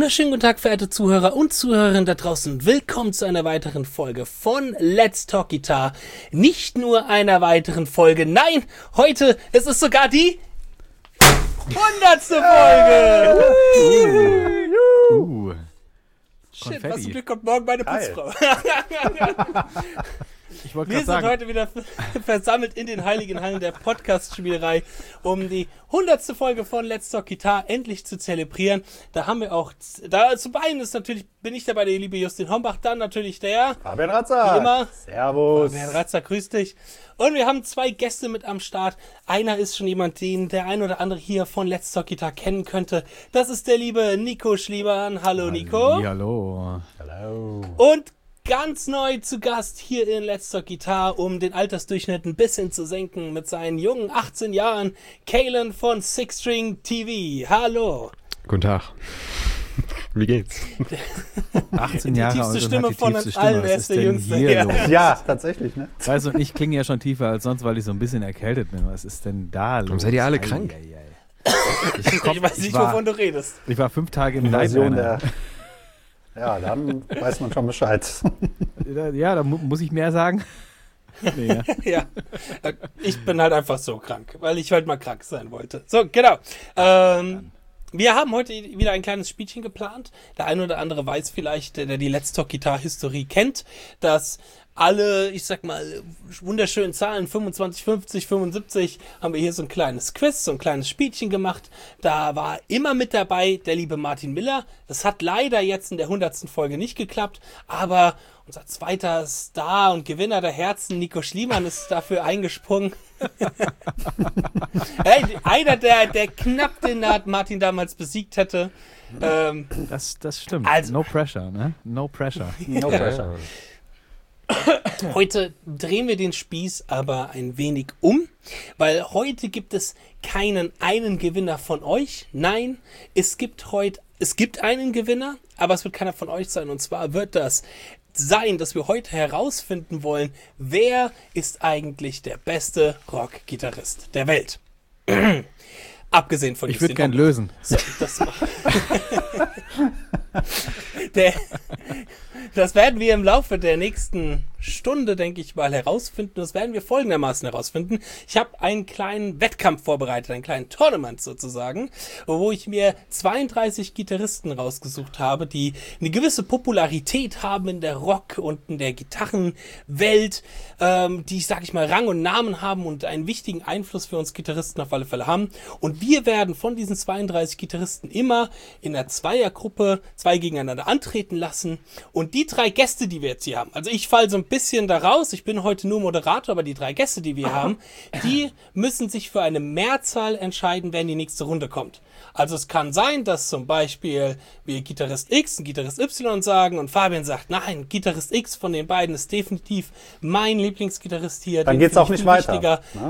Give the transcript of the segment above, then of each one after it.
wunderschönen guten Tag, verehrte Zuhörer und Zuhörerinnen da draußen. Willkommen zu einer weiteren Folge von Let's Talk Guitar. Nicht nur einer weiteren Folge, nein, heute, es ist sogar die 100. Folge! Shit, was zum Glück kommt morgen meine Putzfrau. Wir sind heute wieder versammelt in den heiligen Hallen der Podcast-Spielerei, um die 100. Folge von Let's Talk Guitar endlich zu zelebrieren. Da haben wir auch, zum einen ist natürlich, bin ich dabei, der liebe Justin Hombach, dann natürlich der Fabian Ratzer. Wie immer. Servus. Fabian Ratzer, grüß dich. Und wir haben zwei Gäste mit am Start. Einer ist schon jemand, den der ein oder andere hier von Let's Talk Guitar kennen könnte. Das ist der liebe Nico Schliemann. Hallo Nico. Hallo. Hallo. Und ganz neu zu Gast hier in Let's Talk Guitar, um den Altersdurchschnitt ein bisschen zu senken, mit seinen jungen 18 Jahren, Kalen von Six String TV. Hallo. Guten Tag. Wie geht's? 18 Die Jahre tiefste und Stimme hat die von tiefste uns Stimme. allen, Was er ist ist der denn Jüngste. hier Ja. los? Ja, tatsächlich, ne? Weißt du, und ich klinge ja schon tiefer als sonst, weil ich so ein bisschen erkältet bin. Was ist denn da los? Warum seid ihr alle krank? Ich weiß nicht, wovon du redest. Ich war 5 Tage im Invasion Nightliner. Ja, dann weiß man schon Bescheid. Ja, da muss ich mehr sagen. Nee, ja. Ja, ich bin halt einfach so krank, weil ich heute mal krank sein wollte. So, genau. Wir haben heute wieder ein kleines Spielchen geplant. Der eine oder andere weiß vielleicht, der die Let's Talk Guitar History kennt, dass alle, ich sag mal, wunderschönen Zahlen, 25, 50, 75, haben wir hier so ein kleines Quiz, so ein kleines Spielchen gemacht. Da war immer mit dabei der liebe Martin Miller. Das hat leider jetzt in der 100. Folge nicht geklappt, aber unser zweiter Star und Gewinner der Herzen, Nico Schliemann, ist dafür eingesprungen. Hey, einer, der knapp den Martin damals besiegt hätte. Das stimmt. Also- No pressure, ne? No pressure. No pressure. Heute drehen wir den Spieß aber ein wenig um, weil heute gibt es keinen einen Gewinner von euch. Nein, es gibt einen Gewinner, aber es wird keiner von euch sein. Und zwar wird das sein, dass wir heute herausfinden wollen, wer ist eigentlich der beste Rock-Gitarrist der Welt. Abgesehen von Ich würde Justin gern lösen. So, das werden wir im Laufe der nächsten Stunde, denke ich mal, herausfinden. Das werden wir folgendermaßen herausfinden. Ich habe einen kleinen Wettkampf vorbereitet, einen kleinen Tournament sozusagen, wo ich mir 32 Gitarristen rausgesucht habe, die eine gewisse Popularität haben in der Rock- und in der Gitarrenwelt, die, sag ich mal, Rang und Namen haben und einen wichtigen Einfluss für uns Gitarristen auf alle Fälle haben. Und wir werden von diesen 32 Gitarristen immer in einer Zweiergruppe 2 gegeneinander antreten lassen. Und die 3 Gäste, die wir jetzt hier haben, also ich falle so ein bisschen da raus, ich bin heute nur Moderator, aber die 3 Gäste, die wir haben, die müssen sich für eine Mehrzahl entscheiden, wer in die nächste Runde kommt. Also es kann sein, dass zum Beispiel wir Gitarrist X und Gitarrist Y sagen und Fabian sagt, nein, Gitarrist X von den beiden ist definitiv mein Lieblingsgitarrist hier. Dann geht's auch nicht weiter. Ne?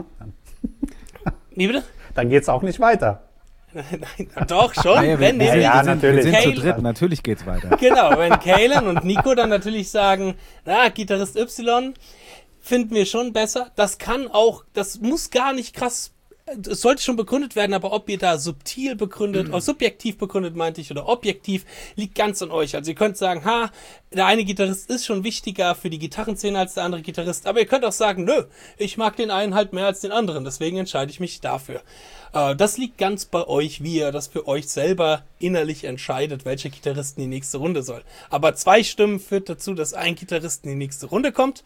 Wie bitte? Dann geht's auch nicht weiter. Nein, doch schon. Naja, wenn wir nämlich natürlich. sind zu Kale- dritt, natürlich geht's weiter. Genau, wenn Kalen und Nico dann natürlich sagen, Gitarrist Y finden wir schon besser. Das kann auch, das muss gar nicht krass, es sollte schon begründet werden, aber ob ihr da subtil begründet, subjektiv begründet meinte ich, oder objektiv, liegt ganz an euch. Also ihr könnt sagen, der eine Gitarrist ist schon wichtiger für die Gitarrenszene als der andere Gitarrist, aber ihr könnt auch sagen, nö, ich mag den einen halt mehr als den anderen, deswegen entscheide ich mich dafür. Das liegt ganz bei euch, wie ihr das für euch selber innerlich entscheidet, welcher Gitarrist in die nächste Runde soll. Aber 2 Stimmen führt dazu, dass ein Gitarrist in die nächste Runde kommt.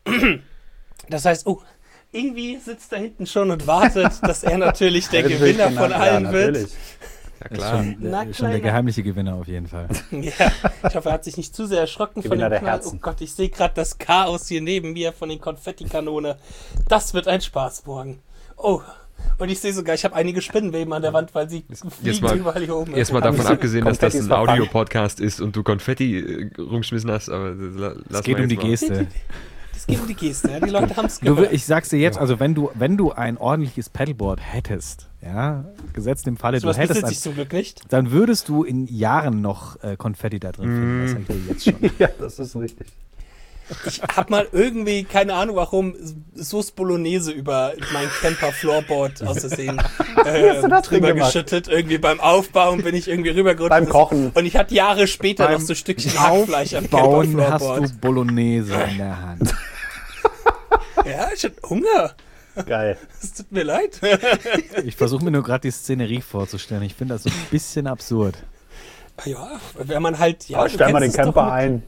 Das heißt, irgendwie sitzt da hinten schon und wartet, dass er natürlich der Gewinner von allen wird. Ja Das ist klar. schon der geheimliche Gewinner auf jeden Fall. Ja, ich hoffe, er hat sich nicht zu sehr erschrocken von Gewinner dem der Knall. Herzen. Oh Gott, ich sehe gerade das Chaos hier neben mir von den Konfettikanone. Das wird ein Spaß morgen. Oh, und ich sehe sogar, ich habe einige Spinnenweben an der Wand, weil sie fliegen mal- überall hier oben. Erstmal davon abgesehen, dass das Konfettis ein verfangen. Audio-Podcast ist und du Konfetti rumgeschmissen hast, aber lass Es geht mal um die jetzt mal. Geste. Es geht um die Geste, ja? Die Leute haben es gehört. Ich sag's dir jetzt, also wenn du ein ordentliches Pedalboard hättest, ja, gesetzt im Falle, So du was hättest besitze ich zum Glück nicht. dann würdest du in Jahren noch Konfetti da drin finden. Das sag ich dir jetzt schon. Ja, das ist richtig. Ich habe mal irgendwie, keine Ahnung warum, Sauce Bolognese über mein Camper Floorboard aus Versehen hast du das denn drüber gemacht? geschüttet. Irgendwie beim Aufbauen bin ich irgendwie rübergerutscht. Beim Kochen. Und ich hatte Jahre später noch so Stückchen Hackfleisch am Bauen hast Camperfloorboard. du Bolognese in der Hand. Ja, ich hatte Hunger. Geil. Es tut mir leid. Ich versuche mir nur gerade die Szenerie vorzustellen. Ich finde das so ein bisschen absurd. Ja, wenn man halt... Ja, Aber du stell mal den kennst es doch Camper ein.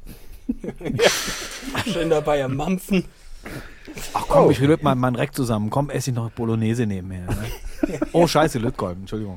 schön dabei am Mampfen. Ach komm, ich löte mal meinen Reck zusammen. Komm, esse ich noch Bolognese nebenher. Ne? Oh scheiße, Lötkolben, Entschuldigung.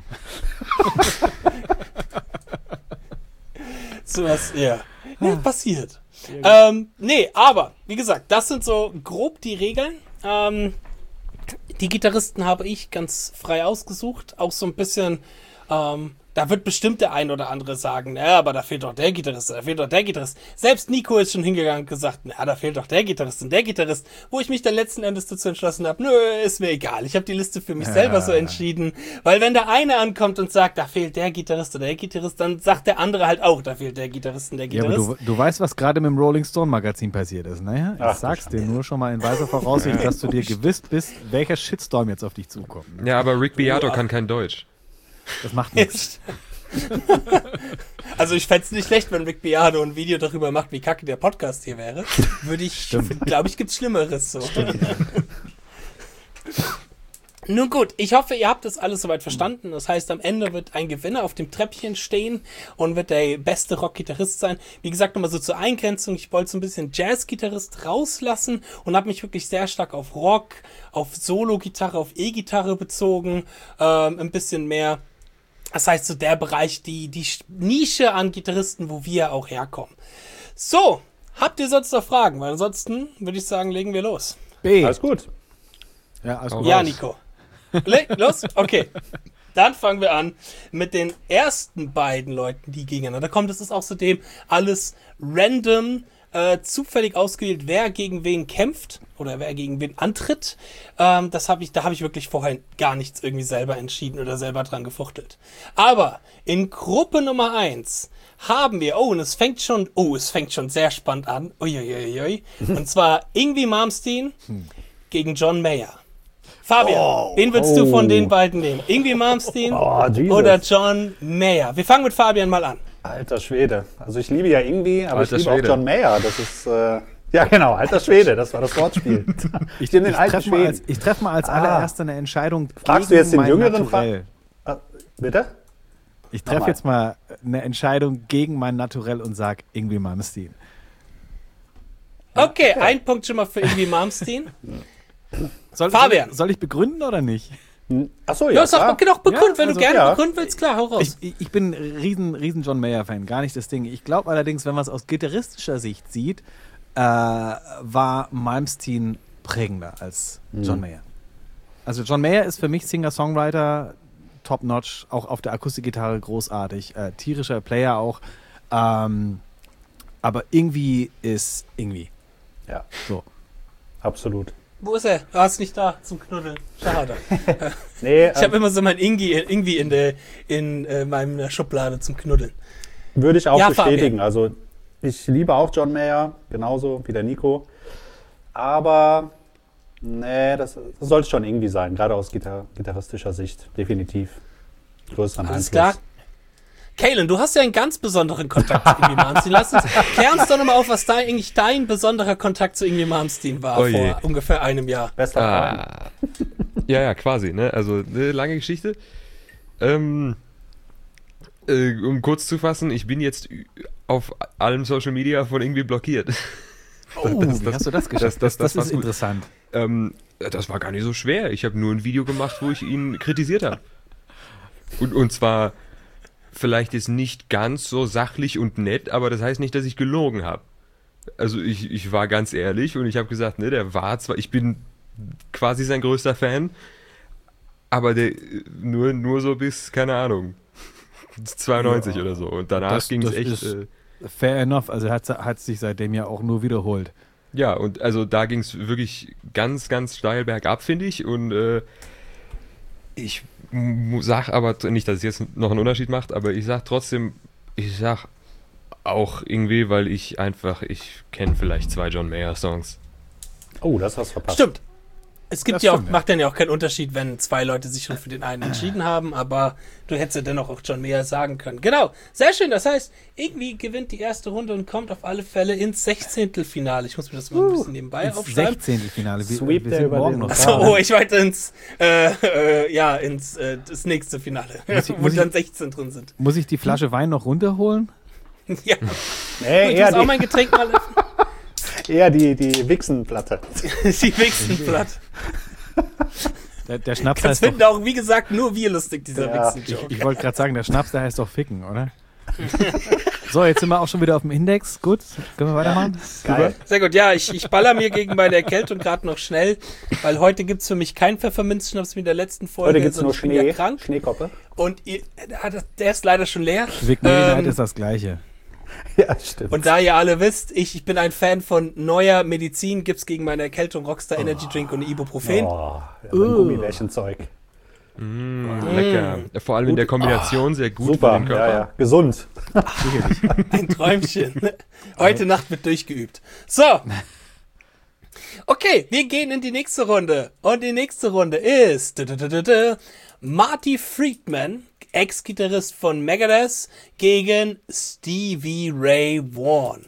Sowas, ja. Passiert. Nee, aber, wie gesagt, das sind so grob die Regeln. Die Gitarristen habe ich ganz frei ausgesucht. Auch so ein bisschen, da wird bestimmt der ein oder andere sagen, ja, aber da fehlt doch der Gitarrist, da fehlt doch der Gitarrist. Selbst Nico ist schon hingegangen und gesagt, na, da fehlt doch der Gitarrist und der Gitarrist. Wo ich mich dann letzten Endes dazu entschlossen habe, nö, ist mir egal. Ich habe die Liste für mich selber so entschieden. Weil wenn der eine ankommt und sagt, da fehlt der Gitarrist oder der Gitarrist, dann sagt der andere halt auch, da fehlt der Gitarrist und der Ja, Gitarrist. aber du weißt, was gerade mit dem Rolling Stone Magazin passiert ist, ne? Ich Ach, sag's dir nur schon mal in weiser Voraussicht, dass du dir gewiss bist, welcher Shitstorm jetzt auf dich zukommt. Ja, aber Rick Beato kann kein Deutsch. Das macht nichts. Also ich fände es nicht schlecht, wenn Rick Beato ein Video darüber macht, wie kacke der Podcast hier wäre. Glaube ich, gibt's Schlimmeres so. Nun gut, ich hoffe, ihr habt das alles soweit verstanden. Das heißt, am Ende wird ein Gewinner auf dem Treppchen stehen und wird der beste Rock-Gitarrist sein. Wie gesagt, nochmal so zur Eingrenzung. Ich wollte so ein bisschen Jazz-Gitarrist rauslassen und habe mich wirklich sehr stark auf Rock, auf Solo-Gitarre, auf E-Gitarre bezogen. Ein bisschen mehr. Das heißt, so der Bereich, die Nische an Gitarristen, wo wir auch herkommen. So, habt ihr sonst noch Fragen? Weil ansonsten würde ich sagen, legen wir los. B. Alles gut. Ja, alles Auch gut. Ja, raus. Nico. Los? Okay. Dann fangen wir an mit den ersten beiden Leuten, die gegeneinander kommen. Das ist außerdem alles random, zufällig ausgewählt, wer gegen wen kämpft oder wer gegen wen antritt. Da habe ich wirklich vorher gar nichts irgendwie selber entschieden oder selber dran gefuchtelt. Aber in Gruppe Nummer 1 haben wir, und es fängt schon sehr spannend an. Uiuiui. Und zwar Yngwie Malmsteen gegen John Mayer. Fabian, wen würdest du von den beiden nehmen? Yngwie Malmsteen Jesus. oder John Mayer? Wir fangen mit Fabian mal an. Alter Schwede. Also ich liebe ja Yngwie, aber Alter ich liebe Schwede. auch John Mayer. Das ist, ja genau, alter Schwede, das war das Wortspiel. Ich nehme den alten Schweden. Ich treffe mal als allererster eine Entscheidung Fragst du jetzt den mein jüngeren Naturell. Bitte? Ich treffe Nochmal. jetzt mal eine Entscheidung gegen mein Naturell und sag Yngwie Malmsteen. Okay, ein Punkt schon mal für Yngwie Malmsteen. Fabian. Soll ich begründen oder nicht? Achso, Ja, ja, sag klar. okay, doch begründen, Ja, wenn also, du gerne ja. begründen willst, klar, hau raus. Ich bin riesen John Mayer-Fan, gar nicht das Ding. Ich glaube allerdings, wenn man es aus gitarristischer Sicht sieht, war Malmsteen prägender als John Mayer. Also John Mayer ist für mich Singer-Songwriter, top-notch, auch auf der Akustikgitarre großartig, tierischer Player auch. Aber irgendwie ist irgendwie. Ja, So. absolut. Wo ist er? Du hast nicht da zum Knuddeln. Schade. Nee, Ich habe immer so mein Yngwie in meiner Schublade zum Knuddeln. würde ich auch Ja, bestätigen. Fabian. Also ich liebe auch John Mayer, genauso wie der Nico. Aber nee, das sollte schon irgendwie sein, gerade aus gitarristischer Sicht, definitiv. Größeren Alles Einfluss. klar. Kalen, du hast ja einen ganz besonderen Kontakt zu Yngwie Malmsteen. Klär uns doch nochmal auf, was da eigentlich dein besonderer Kontakt zu Yngwie Malmsteen war Oh je. vor ungefähr einem Jahr. Bester Freund. Ja, quasi, ne? Also eine lange Geschichte. Um kurz zu fassen, ich bin jetzt auf allem Social Media von irgendwie blockiert. Wie hast du das geschafft? Das war ist gut. interessant. Das war gar nicht so schwer. Ich habe nur ein Video gemacht, wo ich ihn kritisiert habe. Und zwar vielleicht ist nicht ganz so sachlich und nett, aber das heißt nicht, dass ich gelogen habe. Also ich war ganz ehrlich und ich habe gesagt, ne, der war zwar, ich bin quasi sein größter Fan, aber der nur so bis, keine Ahnung, 92 oder so. Und danach ging es echt... ist fair enough, also hat sich seitdem ja auch nur wiederholt. Ja, und also da ging es wirklich ganz, ganz steil bergab, finde ich. Und ich sag aber, nicht, dass es jetzt noch einen Unterschied macht, aber ich sag trotzdem, ich sag auch irgendwie, weil ich kenne vielleicht 2 John Mayer Songs. Oh, das hast du verpasst. Stimmt. Es gibt Das ja auch, stimmt, ja. macht dann ja auch keinen Unterschied, wenn zwei Leute sich schon für den einen entschieden haben, aber du hättest ja dennoch auch John Mayer sagen können. Genau, sehr schön. Das heißt, irgendwie gewinnt die erste Runde und kommt auf alle Fälle ins 16. Ich muss mir das mal ein bisschen nebenbei Ins aufschreiben. 16. Finale. Sweep wir der sind über morgen den noch Rest. da. Achso, ich weiter ins das nächste Finale, wo dann 16 drin sind. Muss ich die Flasche Wein noch runterholen? Ja, Nee, ich muss auch mein Getränk mal öffnen. eher die Wichsenplatte. Die Wichsenplatt. Der Schnaps Das heißt doch, finden auch, wie gesagt, nur wir lustig, dieser Ja. Wichsen-Joke. ich wollte gerade sagen, der Schnaps, der heißt doch Ficken, oder? So, jetzt sind wir auch schon wieder auf dem Index. Gut, können wir weitermachen? Geil. Sehr gut, ja, ich baller mir gegen meine Erkältung gerade noch schnell, weil heute gibt's für mich keinen Pfefferminzschnaps wie in der letzten Folge. Heute gibt es sondern nur ich bin ja Schnee, krank Schneekoppe. und der ist leider schon leer. Vic Medi-Night ist das Gleiche. Ja, stimmt. Und da ihr alle wisst, ich bin ein Fan von neuer Medizin, gibt's gegen meine Erkältung Rockstar Energy Drink und Ibuprofen. Oh, ja, so ein Gummibärchenzeug. Lecker. Vor allem in der Kombination sehr gut für Super, den Körper. ja. Gesund. Ein Träumchen. Heute Nacht wird durchgeübt. So. Okay, wir gehen in die nächste Runde. Und die nächste Runde ist Marty Friedman, Ex-Gitarrist von Megadeth, gegen Stevie Ray Vaughan.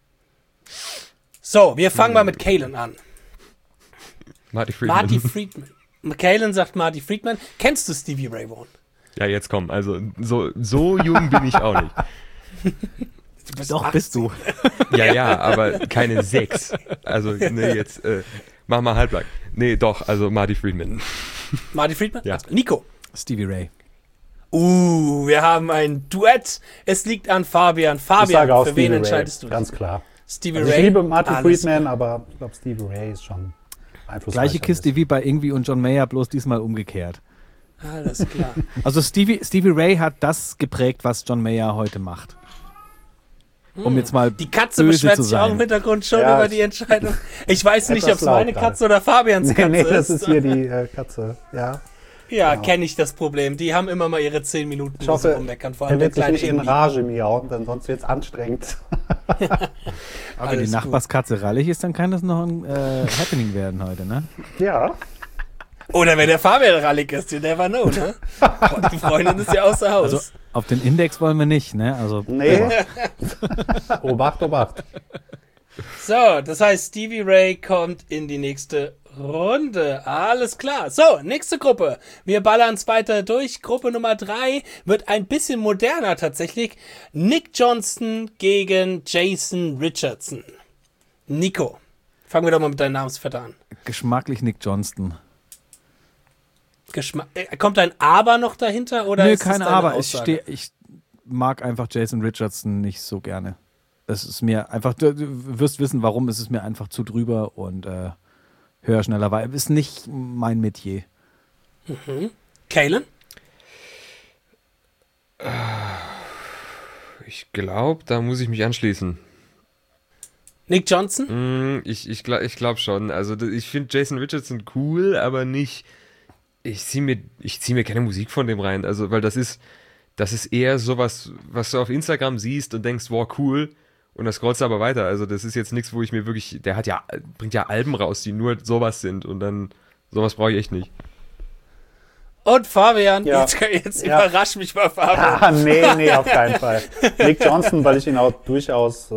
So, wir fangen mal mit Kalen an. Marty Friedman. Marty Friedman. Kalen sagt Marty Friedman. Kennst du Stevie Ray Vaughan? Ja, jetzt komm. Also, so jung bin ich auch nicht. Du bist Doch, 18. bist du. Ja, aber keine 6. Also, ne, jetzt, mach mal halblang. Nee, doch, also Marty Friedman. Marty Friedman? Ja. Nico. Stevie Ray. Wir haben ein Duett. Es liegt an Fabian. Ich Fabian, sage auch für wen Stevie entscheidest Ray, du? ganz klar. Stevie Also Ray. ich liebe Marty Alles Friedman, aber ich glaube, Stevie Ray ist schon einflussreicher. Gleiche Kiste wie bei Ingwie und John Mayer, bloß diesmal umgekehrt. Alles klar. Also Stevie Ray hat das geprägt, was John Mayer heute macht. Um jetzt mal Die Katze böse beschwert zu sich auch im sein. Hintergrund schon Ja, über die Entscheidung. Ich weiß nicht, ob etwas es meine laut Katze oder Fabians Katze Nee, das ist. ist hier die Katze. Ja. Ja, genau. kenne ich das Problem. Die haben immer mal ihre 10 Minuten, Ich wo sie hoffe, rummeckern. Vor er allem der wird sich kleine nicht in Emmy. Rage miauen, denn sonst wird es anstrengend. Aber wenn Alles die Nachbarskatze rallig ist, dann kann das noch ein Happening werden heute, ne? Ja. Oder wenn der Fabian rallig ist, you never know, ne? Boah, die Freundin ist ja außer Haus. Also auf den Index wollen wir nicht, ne? Also Nee. Obacht, Obacht. So, das heißt, Stevie Ray kommt in die nächste Runde. Alles klar. So, nächste Gruppe. Wir ballern es weiter durch. Gruppe Nummer 3 wird ein bisschen moderner tatsächlich. Nick Johnston gegen Jason Richardson. Nico, fangen wir doch mal mit deinem Namensvetter an. geschmacklich Nick Johnston. Kommt ein Aber noch dahinter? Oder Nö, ist das kein deine Aber. Aussage? Ich mag einfach Jason Richardson nicht so gerne. Es ist mir einfach, du wirst wissen, warum, es ist mir einfach zu drüber und höher, schneller, weil ist nicht mein Metier. Kalen? Ich glaube, da muss ich mich anschließen. Nick Johnson? Ich glaube schon. Also ich finde Jason Richardson cool, aber nicht. Ich zieh mir keine Musik von dem rein. Also, weil das ist eher sowas, was du auf Instagram siehst und denkst, wow, cool. Und das scrollst du aber weiter. Also, das ist jetzt nichts, wo ich mir wirklich. Bringt ja Alben raus, die nur sowas sind. Und dann, sowas brauche ich echt nicht. Und Fabian? Ja. Jetzt Ja. überrasch mich mal, Fabian. Ah, nee, auf keinen Fall. Nick Johnson, weil ich ihn auch durchaus,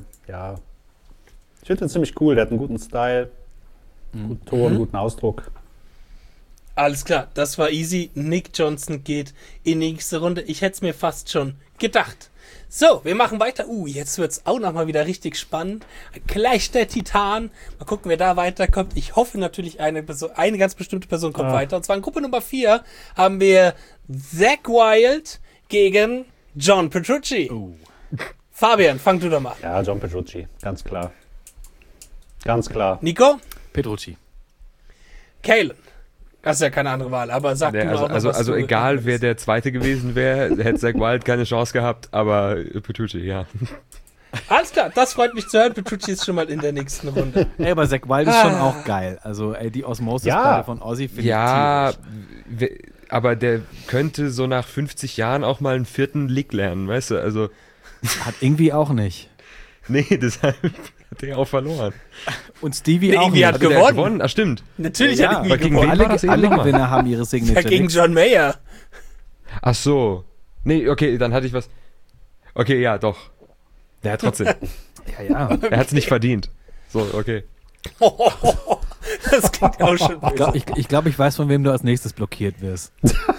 ich finde ihn ziemlich cool. Der hat einen guten Style, guten Ton, guten Ausdruck. Alles klar, das war easy. Nick Johnson geht in die nächste Runde. Ich hätte es mir fast schon gedacht. So, wir machen weiter. Jetzt wird es auch nochmal wieder richtig spannend. Gleich der Titan. Mal gucken, wer da weiterkommt. Ich hoffe natürlich, eine ganz bestimmte Person kommt weiter. Und zwar in Gruppe Nummer 4 haben wir Zakk Wylde gegen John Petrucci. Fabian, fang du doch mal an. Ja, John Petrucci, ganz klar. Ganz klar. Nico? Petrucci. Kalen. Das ist ja keine andere Wahl, aber sag du mal auch noch, was Also du egal, wer der Zweite gewesen wäre, hätte Zakk Wylde keine Chance gehabt, aber Petrucci, ja. Alles klar, das freut mich zu hören. Petrucci ist schon mal in der nächsten Runde. Ey, aber Zakk Wylde ist schon auch geil. Also die Osmosis-Platte von Ozzy finde Ja, ich tierisch. aber der könnte so nach 50 Jahren auch mal einen 4. Lick lernen, weißt du? Also, Hat irgendwie auch nicht. nee, deshalb. Hat der auch verloren. Und Stevie Nee, auch Iggy nicht. hat Hatte der gewonnen. gewonnen? Ach, stimmt. Natürlich Ja, hat aber Iggy gegen gewonnen. wen war alle das eben alle nochmal? Gewinner haben ihre Signature. Ja, gegen Licks. John Mayer. Ach so. Nee, okay, dann hatte ich was. Okay, ja, doch. Ja, trotzdem. Ja. Er hat es nicht verdient. So, okay. Das klingt auch schon böse. Ich glaube, ich weiß, von wem du als nächstes blockiert wirst.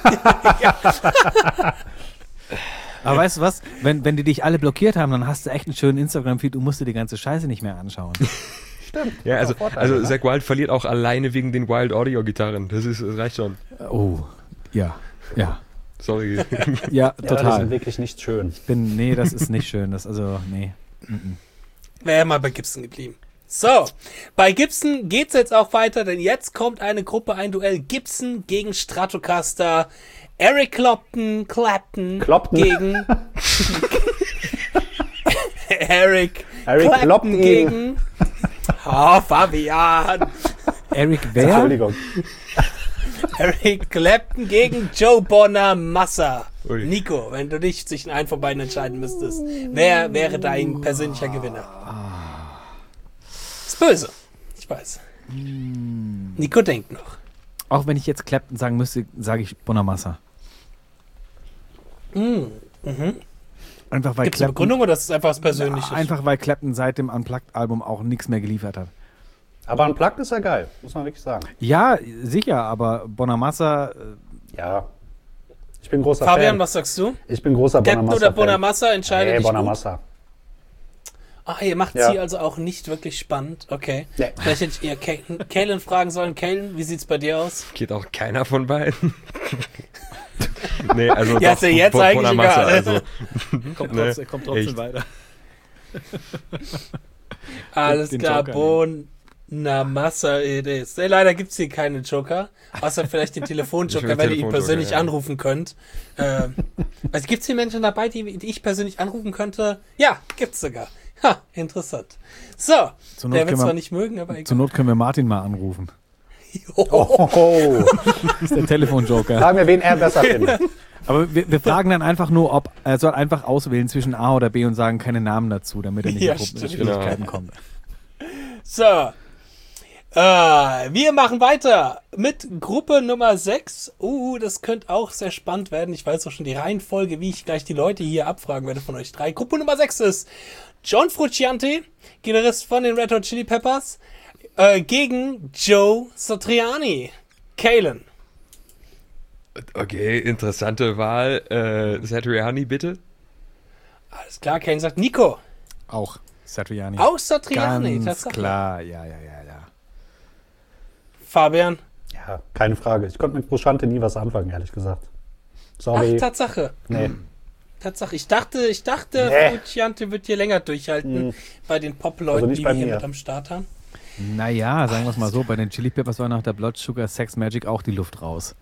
Aber weißt du was? Wenn die dich alle blockiert haben, dann hast du echt einen schönen Instagram-Feed und musst dir die ganze Scheiße nicht mehr anschauen. Ja, also, Vorteile, ne? Zack Wild verliert auch alleine wegen den Wild Audio Gitarren. Das reicht schon. Oh, ja. Sorry. Ja, Ja, die total. sind wirklich nicht schön. Nee, das ist nicht schön. Nee. Wäre mal bei Gibson geblieben. So, bei Gibson geht's jetzt auch weiter, denn jetzt kommt eine Gruppe, ein Duell Gibson gegen Stratocaster, Eric Clapton gegen Eric Clapton Clapton. gegen Fabian. Eric wer? Entschuldigung. Eric Clapton gegen Joe Bonamassa. Ui. Nico, wenn du dich zwischen einen von beiden entscheiden müsstest, wer wäre dein persönlicher Gewinner? Ist böse. Ich weiß. Nico denkt noch. Auch wenn ich jetzt Clapton sagen müsste, sage ich Bonamassa. Einfach weil Gibt es eine Begründung oder ist es einfach was Persönliches? Einfach weil Clapton seit dem Unplugged-Album auch nichts mehr geliefert hat. Aber ein Plug ist ja geil, muss man wirklich sagen. Ja, sicher, aber Bonamassa, Ja. Ich bin großer Fabian, Fan. was sagst du? Ich bin großer Clapton Bonamassa. oder Bonamassa? Entscheide dich gut. Bonamassa. Ah, ihr macht Ja. sie also auch nicht wirklich spannend. Okay. Nee. Vielleicht hätte ich eher Kalen fragen sollen. Kalen, wie sieht's bei dir aus? Geht auch keiner von beiden. Nee, also Ja, doch, ist ja jetzt eigentlich Bonamassa, egal. also, kommt Nee, trotzdem echt. weiter. Alles Den klar, Joker Bonamassa it is. Nee, leider gibt's hier keine Joker. Außer vielleicht den Telefonjoker, Den wenn ihr ihn Telefonjoker, persönlich ja. anrufen könnt. Also gibt's hier Menschen dabei, die ich persönlich anrufen könnte? Ja, gibt's sogar. Ha, interessant. So, Zur Not der wird können zwar wir- nicht mögen, aber Zur egal. Not können wir Martin mal anrufen. Oh. Das ist der Telefonjoker. Sagen wir, wen er besser findet. Aber wir fragen dann einfach nur, ob er soll einfach auswählen zwischen A oder B und sagen keine Namen dazu, damit er nicht Ja, in stimmt. Schwierigkeiten kommt. So. Wir machen weiter mit Gruppe Nummer 6. Das könnte auch sehr spannend werden. Ich weiß auch schon die Reihenfolge, wie ich gleich die Leute hier abfragen werde von euch drei. Gruppe Nummer 6 ist John Frusciante, Gitarrist von den Red Hot Chili Peppers, gegen Joe Satriani. Kalen. okay, interessante Wahl. Satriani, bitte? Alles klar, Kalen sagt Nico. Auch Satriani. Auch Satriani. Ganz Tatsache. klar, ja. Fabian. Ja, keine Frage. Ich konnte mit Brusciante nie was anfangen, ehrlich gesagt. Ach, Sorry. Tatsache. Nee. Tatsache. Ich dachte, Nee. Frusciante wird hier länger durchhalten bei den Pop-Leuten, Also nicht die bei wir hier mir. mit am Start haben. Naja, sagen wir es mal so, bei den Chili Peppers war nach der Blood Sugar Sex Magic auch die Luft raus.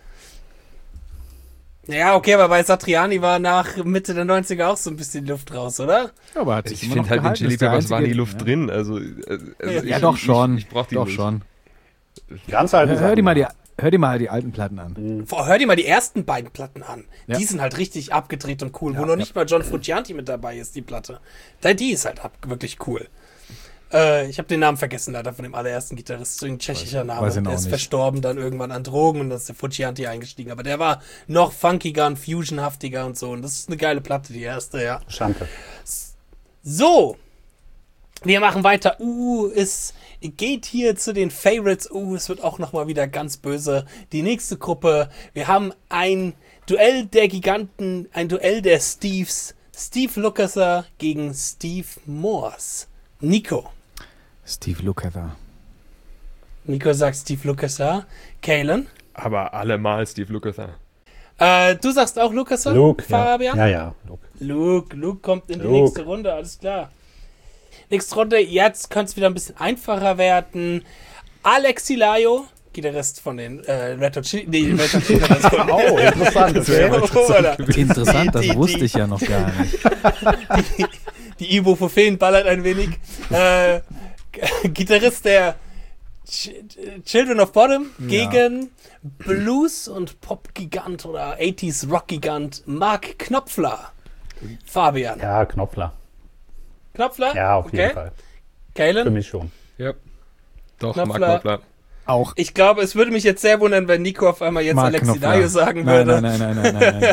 Ja, okay, aber bei Satriani war nach Mitte der 90er auch so ein bisschen Luft raus, oder? Aber hat sich Ich immer finde noch halt, den gehalten, Chili ist der Peppers war einzige- die Luft ja. drin. Also, Ja, doch schon. Ich brauch die doch nicht. schon. Ganz alte Hör dir Sachen. mal die alten Platten an. Hör dir mal die ersten beiden Platten an. Ja. Die sind halt richtig abgedreht und cool, wo noch nicht mal John Frusciante mit dabei ist, die Platte. Die ist halt wirklich cool. Ich habe den Namen vergessen leider von dem allerersten Gitarrist, so ein tschechischer Name. weiß ihn Der auch ist nicht. verstorben dann irgendwann an Drogen und dann ist der Frusciante eingestiegen. Aber der war noch funkiger und fusionhaftiger und so. Und das ist eine geile Platte, die erste, ja. Schande. So, wir machen weiter. Es geht hier zu den Favorites. Es wird auch nochmal wieder ganz böse. Die nächste Gruppe. Wir haben ein Duell der Giganten, ein Duell der Steves. Steve Lukather gegen Steve Morse. Nico. Steve Lukather. Nico sagt Steve Lukather. Kalen. Aber allemal Steve Lukather. Du sagst auch Lukather? Luke. Fabian? Ja, Luke. Luke kommt in die Luke. nächste Runde, alles klar. Nächste Runde, jetzt könnte es wieder ein bisschen einfacher werden. Alexi Laio, Gitarrist von den Red Hot Chili Peppers. Oh, interessant. Okay. Oder Interessant, das Die- wusste ich ja noch gar nicht. die Ibuprofen ballert ein wenig. Gitarrist der Children of Bottom gegen Blues- und Pop-Gigant oder 80s Rock-Gigant Mark Knopfler. Fabian. Ja, Knopfler. Knopfler? Ja, auf jeden Okay. Fall. Für Kalen? mich schon. Ja. Doch, Knopfler. Mark Knopfler. Auch. Ich glaube, es würde mich jetzt sehr wundern, wenn Nico auf einmal jetzt Mark Alexi Knopfler. Dayo sagen Nein, würde. nein.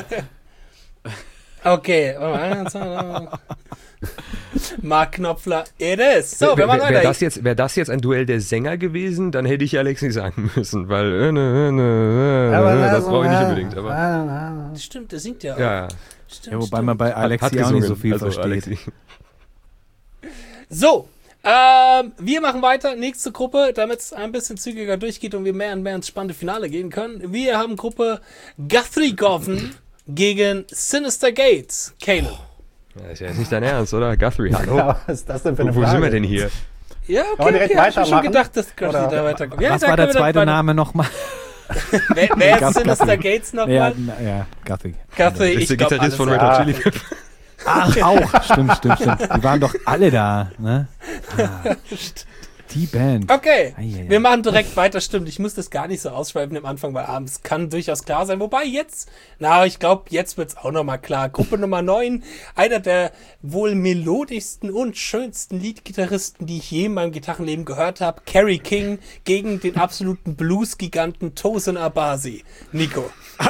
Okay. Mark Knopfler, it is. So, wir machen Wäre weiter. wär das jetzt ein Duell der Sänger gewesen, dann hätte ich Alexi sagen müssen, weil das brauche ich nicht unbedingt. Aber Stimmt, der singt ja auch. ja. Stimmt, Ja, wobei stimmt. man bei Alexi auch gesungen, nicht so viel also versteht. Alexi. So, wir machen weiter. Nächste Gruppe, damit es ein bisschen zügiger durchgeht und wir mehr und mehr ins spannende Finale gehen können. Wir haben Gruppe Guthrie Govan gegen Sinister Gates. Caleb. Das ist ja jetzt nicht dein Ernst, oder? Guthrie, hallo? Ja, was ist das denn für eine Wo Frage? sind wir denn hier? Ja, Wollen wir direkt hab ich mir schon weitermachen? gedacht, dass Guthrie Oder- da weiterkommt. Ja, Was da war der können wir zweite dann Name nochmal? Wer ist Guthrie. Sinister Gates Ja, nochmal? ja, Guthrie. Guthrie, Das ist ich der glaube Gitarrist von alles. Red Hot ja. Chili Peppers. Ach, auch. Stimmt. Die waren doch alle da, ne? Ah, die Band. Okay, Eieiei. wir machen direkt weiter. Stimmt, ich muss das gar nicht so ausschreiben am Anfang, weil abends kann durchaus klar sein. Wobei jetzt, ich glaube, jetzt wird's auch nochmal klar. Gruppe Nummer 9, einer der wohl melodischsten und schönsten Leadgitarristen, die ich je in meinem Gitarrenleben gehört habe. Kerry King gegen den absoluten Blues-Giganten Tosin Abasi. Nico.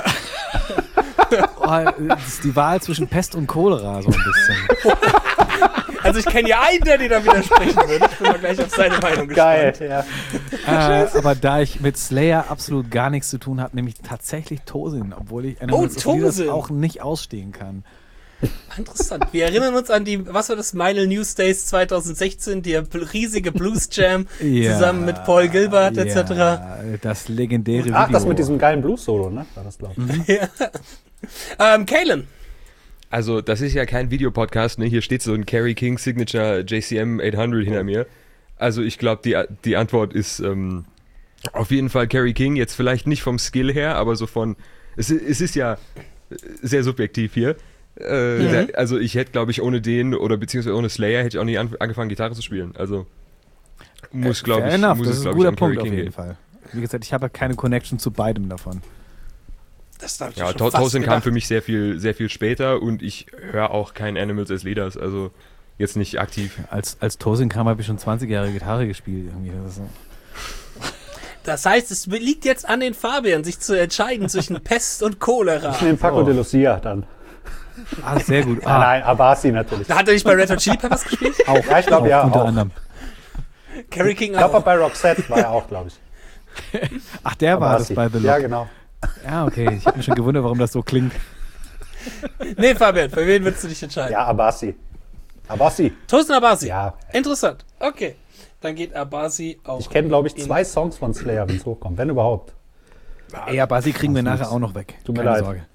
Oh, das ist die Wahl zwischen Pest und Cholera, so ein bisschen. Also ich kenne ja einen, der dir da widersprechen würde. Ich bin mal gleich auf seine Meinung Geil, gespannt. ja. Aber da ich mit Slayer absolut gar nichts zu tun habe, nämlich tatsächlich Tosin, obwohl ich Animals of Leaders Tosin. auch nicht ausstehen kann. Interessant. Wir erinnern uns an die, was war das, Minor News Days 2016, die riesige Blues Jam zusammen mit Paul Gilbert etc. Ja, das legendäre Video. Ach, das mit diesem geilen Blues-Solo, ne? War das, glaube ich. Kalen. Also, das ist ja kein Videopodcast, ne? Hier steht so ein Kerry King Signature JCM 800 hinter mir. Also, ich glaube, die Antwort ist auf jeden Fall Kerry King. Jetzt vielleicht nicht vom Skill her, aber so von. Es ist ja sehr subjektiv hier. Also, ich hätte, glaube ich, ohne den oder beziehungsweise ohne Slayer hätte ich auch nicht angefangen, Gitarre zu spielen. Also, muss, glaube Fair ich, enough, muss das es, ist ein glaube ich, guter an Kerry Punkt auf King jeden gehen. Fall. Wie gesagt, ich habe keine Connection zu beidem davon. Das darf ich Ja, schon fast Tosin kam gedacht. für mich sehr viel später und ich höre auch kein Animals as Leaders, also jetzt nicht aktiv. Als Tosin kam, habe ich schon 20 Jahre Gitarre gespielt. Irgendwie. Das ist so. Das heißt, es liegt jetzt an den Fabian, sich zu entscheiden zwischen Pest und Cholera. Ich nehme Paco de Lucia dann. Ah, sehr gut. Nein, Abasi natürlich. Da hat er nicht bei Red Hot Chili Peppers gespielt? auch, Ja, ich glaube, ja, unter auch. anderem. Kerry King Ich glaube, auch. bei Roxette war er auch, glaube ich. Ach, der war das Abasi. bei The Look. Ja, genau. Ja, okay. Ich habe mich schon gewundert, warum das so klingt. Nee, Fabian, für wen würdest du dich entscheiden? Ja, Abasi. Abasi. Tosin Abasi. Ja. Interessant. Okay. Dann geht Abasi auch. Ich kenne, glaube ich, 2 Songs von Slayer, wenn es hochkommt. Wenn überhaupt. Ey, aber sie kriegen wir nachher auch noch weg. Tut mir Keine leid. Sorge.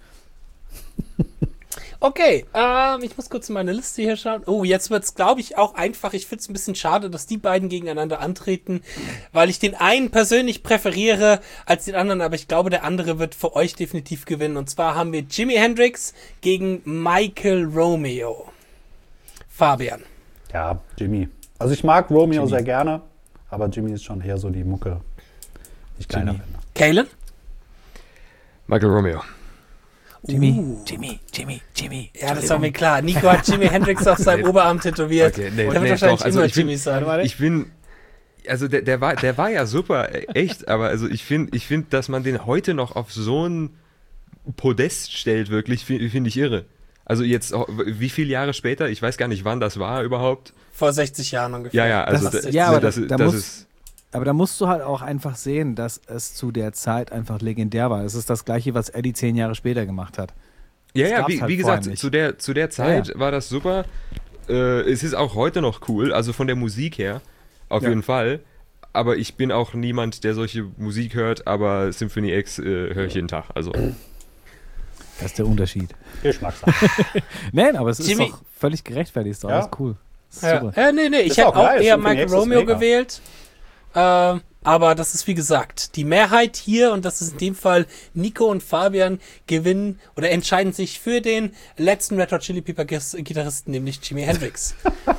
Okay, ich muss kurz in meine Liste hier schauen. Oh, jetzt wird's, glaube ich, auch einfach. Ich finde es ein bisschen schade, dass die beiden gegeneinander antreten, weil ich den einen persönlich präferiere als den anderen, aber ich glaube, der andere wird für euch definitiv gewinnen. Und zwar haben wir Jimi Hendrix gegen Michael Romeo. Fabian. Ja, Jimmy. Also ich mag Romeo sehr gerne, aber Jimmy ist schon eher so die Mucke, die ich kleiner Jimmy. finde. Kalen? Michael Romeo. Jimmy. Ja, das war mir klar. Nico hat Jimi Hendrix auf seinem Oberarm tätowiert. Okay, Der wird wahrscheinlich immer Jimmy sein. Ich bin, also der war ja super, echt, aber also ich finde, dass man den heute noch auf so ein Podest stellt, wirklich, finde ich irre. Also jetzt, wie viele Jahre später, ich weiß gar nicht, wann das war überhaupt. Vor 60 Jahren ungefähr. Ja, also Das ist ja, aber das da muss- ist, Aber da musst du halt auch einfach sehen, dass es zu der Zeit einfach legendär war. Es ist das Gleiche, was Eddie 10 Jahre später gemacht hat. ja, gab's wie halt gesagt, vorher nicht. zu der Zeit Ja. war das super. Es ist auch heute noch cool, also von der Musik her, auf Ja. jeden Fall. Aber ich bin auch niemand, der solche Musik hört, aber Symphony X höre ich jeden Tag, also. Das ist der Unterschied. Geschmackssache. Nein, aber es ist Jimmy- doch völlig gerechtfertigt. Ist doch Ja. alles cool. Das ist Ja. super. Nee, ich Ist hätte auch auch geil, eher Symphony Michael X ist Romeo mega. gewählt. Aber das ist wie gesagt, die Mehrheit hier, und das ist in dem Fall Nico und Fabian, gewinnen oder entscheiden sich für den letzten Red Hot Chili Pepper Gitarristen, nämlich Jimi Hendrix.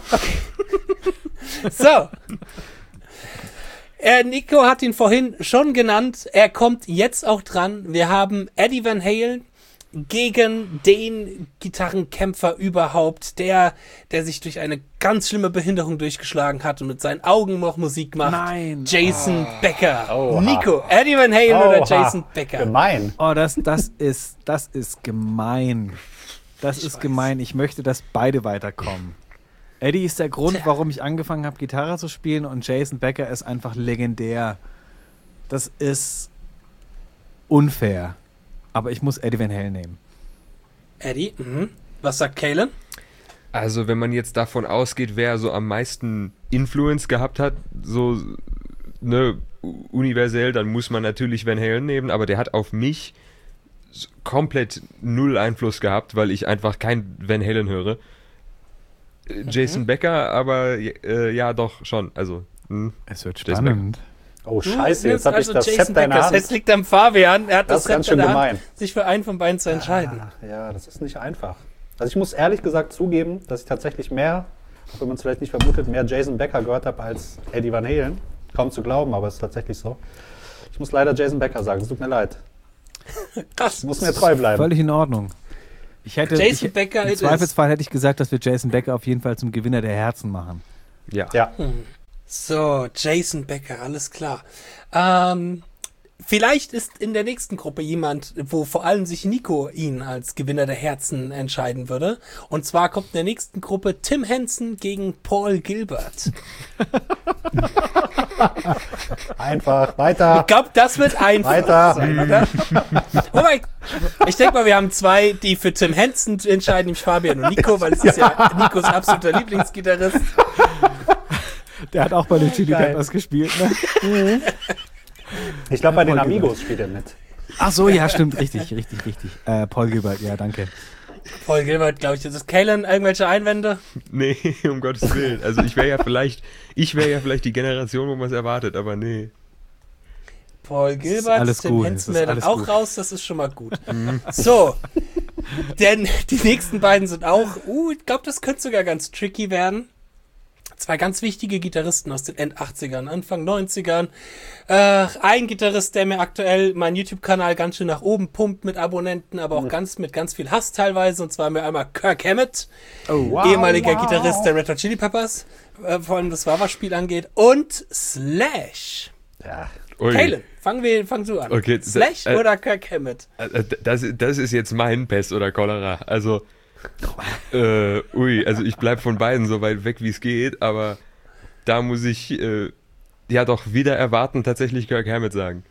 So. Nico hat ihn vorhin schon genannt. Er kommt jetzt auch dran. Wir haben Eddie Van Halen gegen den Gitarrenkämpfer überhaupt, der sich durch eine ganz schlimme Behinderung durchgeschlagen hat und mit seinen Augen noch Musik macht. Nein. Jason Becker. Oha. Nico, Eddie Van Halen oder Oha. Jason Becker? Gemein. Oh, das ist gemein. Das ist gemein. Ich möchte, dass beide weiterkommen. Eddie ist der Grund, warum ich angefangen habe, Gitarre zu spielen, und Jason Becker ist einfach legendär. Das ist unfair. Aber ich muss Eddie Van Halen nehmen. Eddie, was sagt Kalen? Also wenn man jetzt davon ausgeht, wer so am meisten Influence gehabt hat, so ne, universell, dann muss man natürlich Van Halen nehmen, aber der hat auf mich komplett null Einfluss gehabt, weil ich einfach kein Van Halen höre. Jason Becker, aber ja doch schon. Also Es wird Jason spannend. Oh, scheiße, jetzt habe ich also das Jason Zepter in der Becker. Hand. Es liegt am Fabian. Er hat Das das ist ganz Zepter in schön der Hand, gemein. sich für einen von beiden zu entscheiden. Ja, das ist nicht einfach. Also ich muss ehrlich gesagt zugeben, dass ich tatsächlich mehr, auch wenn man es vielleicht nicht vermutet, mehr Jason Becker gehört habe als Eddie Van Halen. Kaum zu glauben, aber es ist tatsächlich so. Ich muss leider Jason Becker sagen, es tut mir leid. Krass. Ich muss mir treu bleiben. Völlig in Ordnung. Jason Becker Im it is. Zweifelsfall hätte ich gesagt, dass wir Jason Becker auf jeden Fall zum Gewinner der Herzen machen. ja. Ja, So, Jason Becker, alles klar. Vielleicht ist in der nächsten Gruppe jemand, wo vor allem sich Nico ihn als Gewinner der Herzen entscheiden würde. Und zwar kommt in der nächsten Gruppe Tim Henson gegen Paul Gilbert. einfach weiter. Ich glaube, das wird einfach Weiter. sein, oder? Wobei, ich denke mal, wir haben zwei, die für Tim Henson entscheiden, nämlich Fabian und Nico, weil es ist ja Nikos absoluter Lieblingsgitarrist. Der hat auch bei den Chili Geil. Peppers gespielt, ne? Ich glaube, bei den Paul Gilbert. Amigos spielt er mit. Ach so, ja, stimmt, richtig. Paul Gilbert, ja, danke. Paul Gilbert, glaube ich. Das ist Kalen, irgendwelche Einwände? Nee, um Gottes Willen. Also ich wäre ja vielleicht die Generation, wo man es erwartet, aber nee. Paul Gilbert, alles Tim gut, Henson das ist wäre dann alles auch gut. raus, das ist schon mal gut. So, denn die nächsten beiden sind auch, ich glaube, das könnte sogar ganz tricky werden. Zwei ganz wichtige Gitarristen aus den End-80ern, Anfang 90ern. Ein Gitarrist, der mir aktuell meinen YouTube-Kanal ganz schön nach oben pumpt mit Abonnenten, aber auch mit ganz viel Hass teilweise. Und zwar mir einmal Kirk Hammett, ehemaliger Gitarrist der Red Hot Chili Peppers, vor allem das Wawa-Spiel angeht. Und Slash. Ja. Ui. Kalen, fang du an. Okay, Slash oder Kirk Hammett? Das ist jetzt mein Pest oder Cholera. Also, also ich bleib von beiden so weit weg, wie es geht, aber da muss ich ja doch wieder erwarten tatsächlich Kirk Hammett sagen.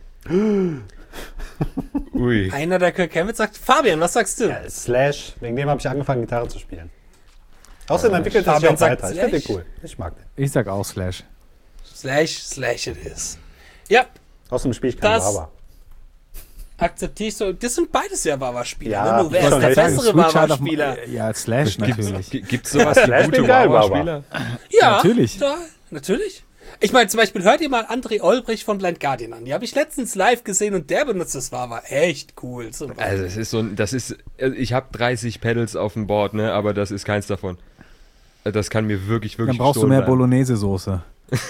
Ui. Einer, der Kirk Hammett sagt. Fabian, was sagst du? Ja, Slash, wegen dem habe ich angefangen, Gitarre zu spielen. Außerdem entwickelt er sich Fabian auch sagt weiter. Ich finde den Slash. cool. Ich mag den. Ich sag auch Slash. Slash it is. Ja, Außerdem spiele ich keinen Das- Wawa. akzeptiere ich so. Das sind beides ja Wawa-Spieler. Ja, ne? Nur wer muss ist schon der recht. bessere Switch halt auf- Wawa-Spieler? Ja, Slash natürlich. Gibt's sowas wie Slash gute bin geil, Wawa-Spieler? Ja, Natürlich. Da, natürlich. Ich meine, zum Beispiel, hört ihr mal André Olbrich von Blind Guardian an. Die habe ich letztens live gesehen und der benutzt das Wawa. Echt cool. Super. Also ich habe 30 Pedals auf dem Board, ne, aber das ist keins davon. Das kann mir wirklich Dann brauchst du gestohlen mehr bleiben. Bolognese-Soße.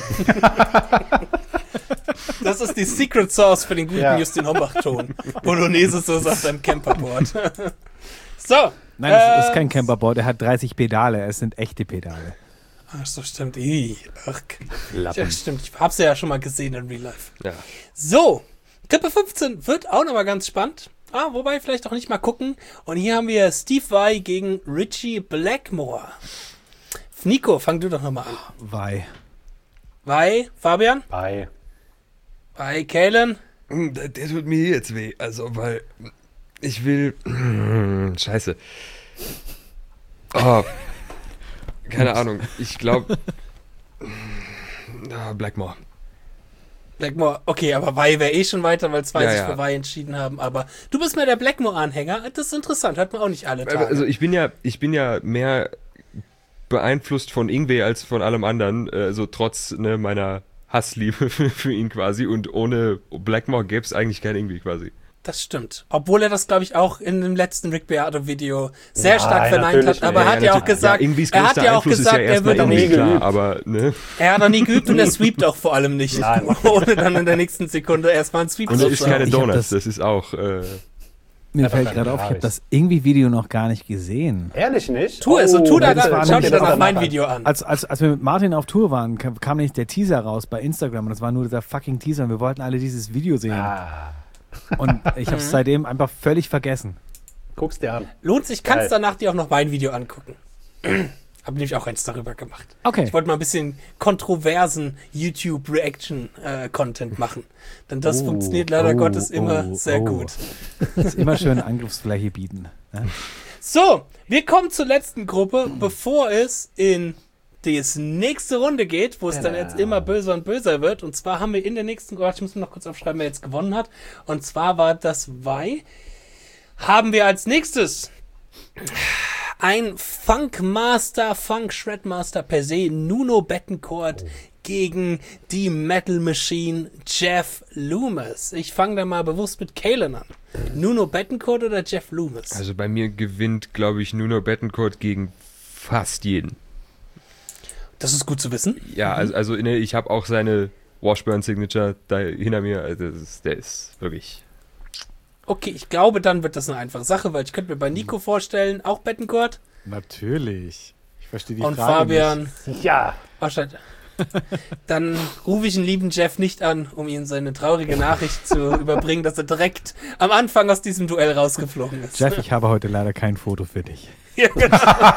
Das ist die Secret Sauce für den guten Ja. Justin Hombach-Ton. Bolognese-Sauce auf deinem Camperboard. So. Nein, das ist kein Camperboard, er hat 30 Pedale, es sind echte Pedale. Ach so, stimmt. Ach, Lappen. ja, stimmt. Ich hab's ja schon mal gesehen in Real Life. Ja. So, Gruppe 15 wird auch nochmal ganz spannend. Wobei vielleicht auch nicht mal gucken. Und hier haben wir Steve Vai gegen Richie Blackmore. Nico, fang du doch nochmal an. Vai. Vai, Fabian, Bei. Vai, Kalen. Der tut mir jetzt weh, also weil ich will Scheiße. Oh, keine Ahnung, ich glaube Blackmore. Blackmore, okay, aber Vai wäre schon weiter, weil zwei Ja, sich ja. für Vai entschieden haben. Aber du bist mehr der Blackmore-Anhänger. Das ist interessant, hört man auch nicht alle Tage. Also ich bin ja mehr beeinflusst von Ingwe als von allem anderen, so trotz meiner Hassliebe für ihn quasi, und ohne Blackmore gäbe es eigentlich kein Ingwe quasi. Das stimmt. Obwohl er das, glaube ich, auch in dem letzten Rick Beato-Video sehr Nein, stark verneint hat. natürlich Aber er hat ja auch gesagt, Ingwes er hat größter ja auch Einfluss gesagt, ist ja er erstmal würde nie nicht. Ingwe, klar, geübt. aber ne? Er hat noch nie geübt und er sweept auch vor allem nicht. Nein. Ohne dann in der nächsten Sekunde erstmal einen Sweep Und zu er isst keine Ich hab Donuts, das- das ist auch Mir Ja, fällt das gerade war auf, ich habe ich. das irgendwie Video noch gar nicht gesehen. Ehrlich nicht? Tu es und tu da das war gerade. Schau nicht- dir danach das mein war- Video an. Als wir mit Martin auf Tour waren, kam nämlich der Teaser raus bei Instagram und das war nur dieser fucking Teaser und wir wollten alle dieses Video sehen. Ah, Und ich habe es seitdem einfach völlig vergessen. guck's dir an. Lohnt sich, kannst Geil. danach dir auch noch mein Video angucken. Hab nämlich auch eins darüber gemacht. Okay. Ich wollte mal ein bisschen kontroversen YouTube-Reaction-Content machen. Denn das funktioniert leider Gottes immer sehr gut. Ist immer schön Angriffsfläche bieten. Ne? So, wir kommen zur letzten Gruppe, bevor es in die nächste Runde geht, wo es dann jetzt immer böser und böser wird. Und zwar haben wir in der nächsten Gruppe, ich muss mir noch kurz aufschreiben, wer jetzt gewonnen hat. Und zwar war das haben wir als nächstes ein Funkmaster, Funk-Shredmaster per se, Nuno Bettencourt gegen die Metal Machine Jeff Loomis. Ich fange da mal bewusst mit Kalen an. Nuno Bettencourt oder Jeff Loomis? Also bei mir gewinnt, glaube ich, Nuno Bettencourt gegen fast jeden. Das ist gut zu wissen. Ja, also ich habe auch seine Washburn-Signature da hinter mir. Also der ist wirklich... Okay, ich glaube, dann wird das eine einfache Sache, weil ich könnte mir bei Nico vorstellen, auch Bettencourt Natürlich. Ich verstehe die und Frage Fabian. Ja. Wahrscheinlich. Dann rufe ich den lieben Jeff nicht an, um ihm seine traurige Nachricht zu überbringen, dass er direkt am Anfang aus diesem Duell rausgeflogen ist. Jeff, ich habe heute leider kein Foto für dich. Ja, genau.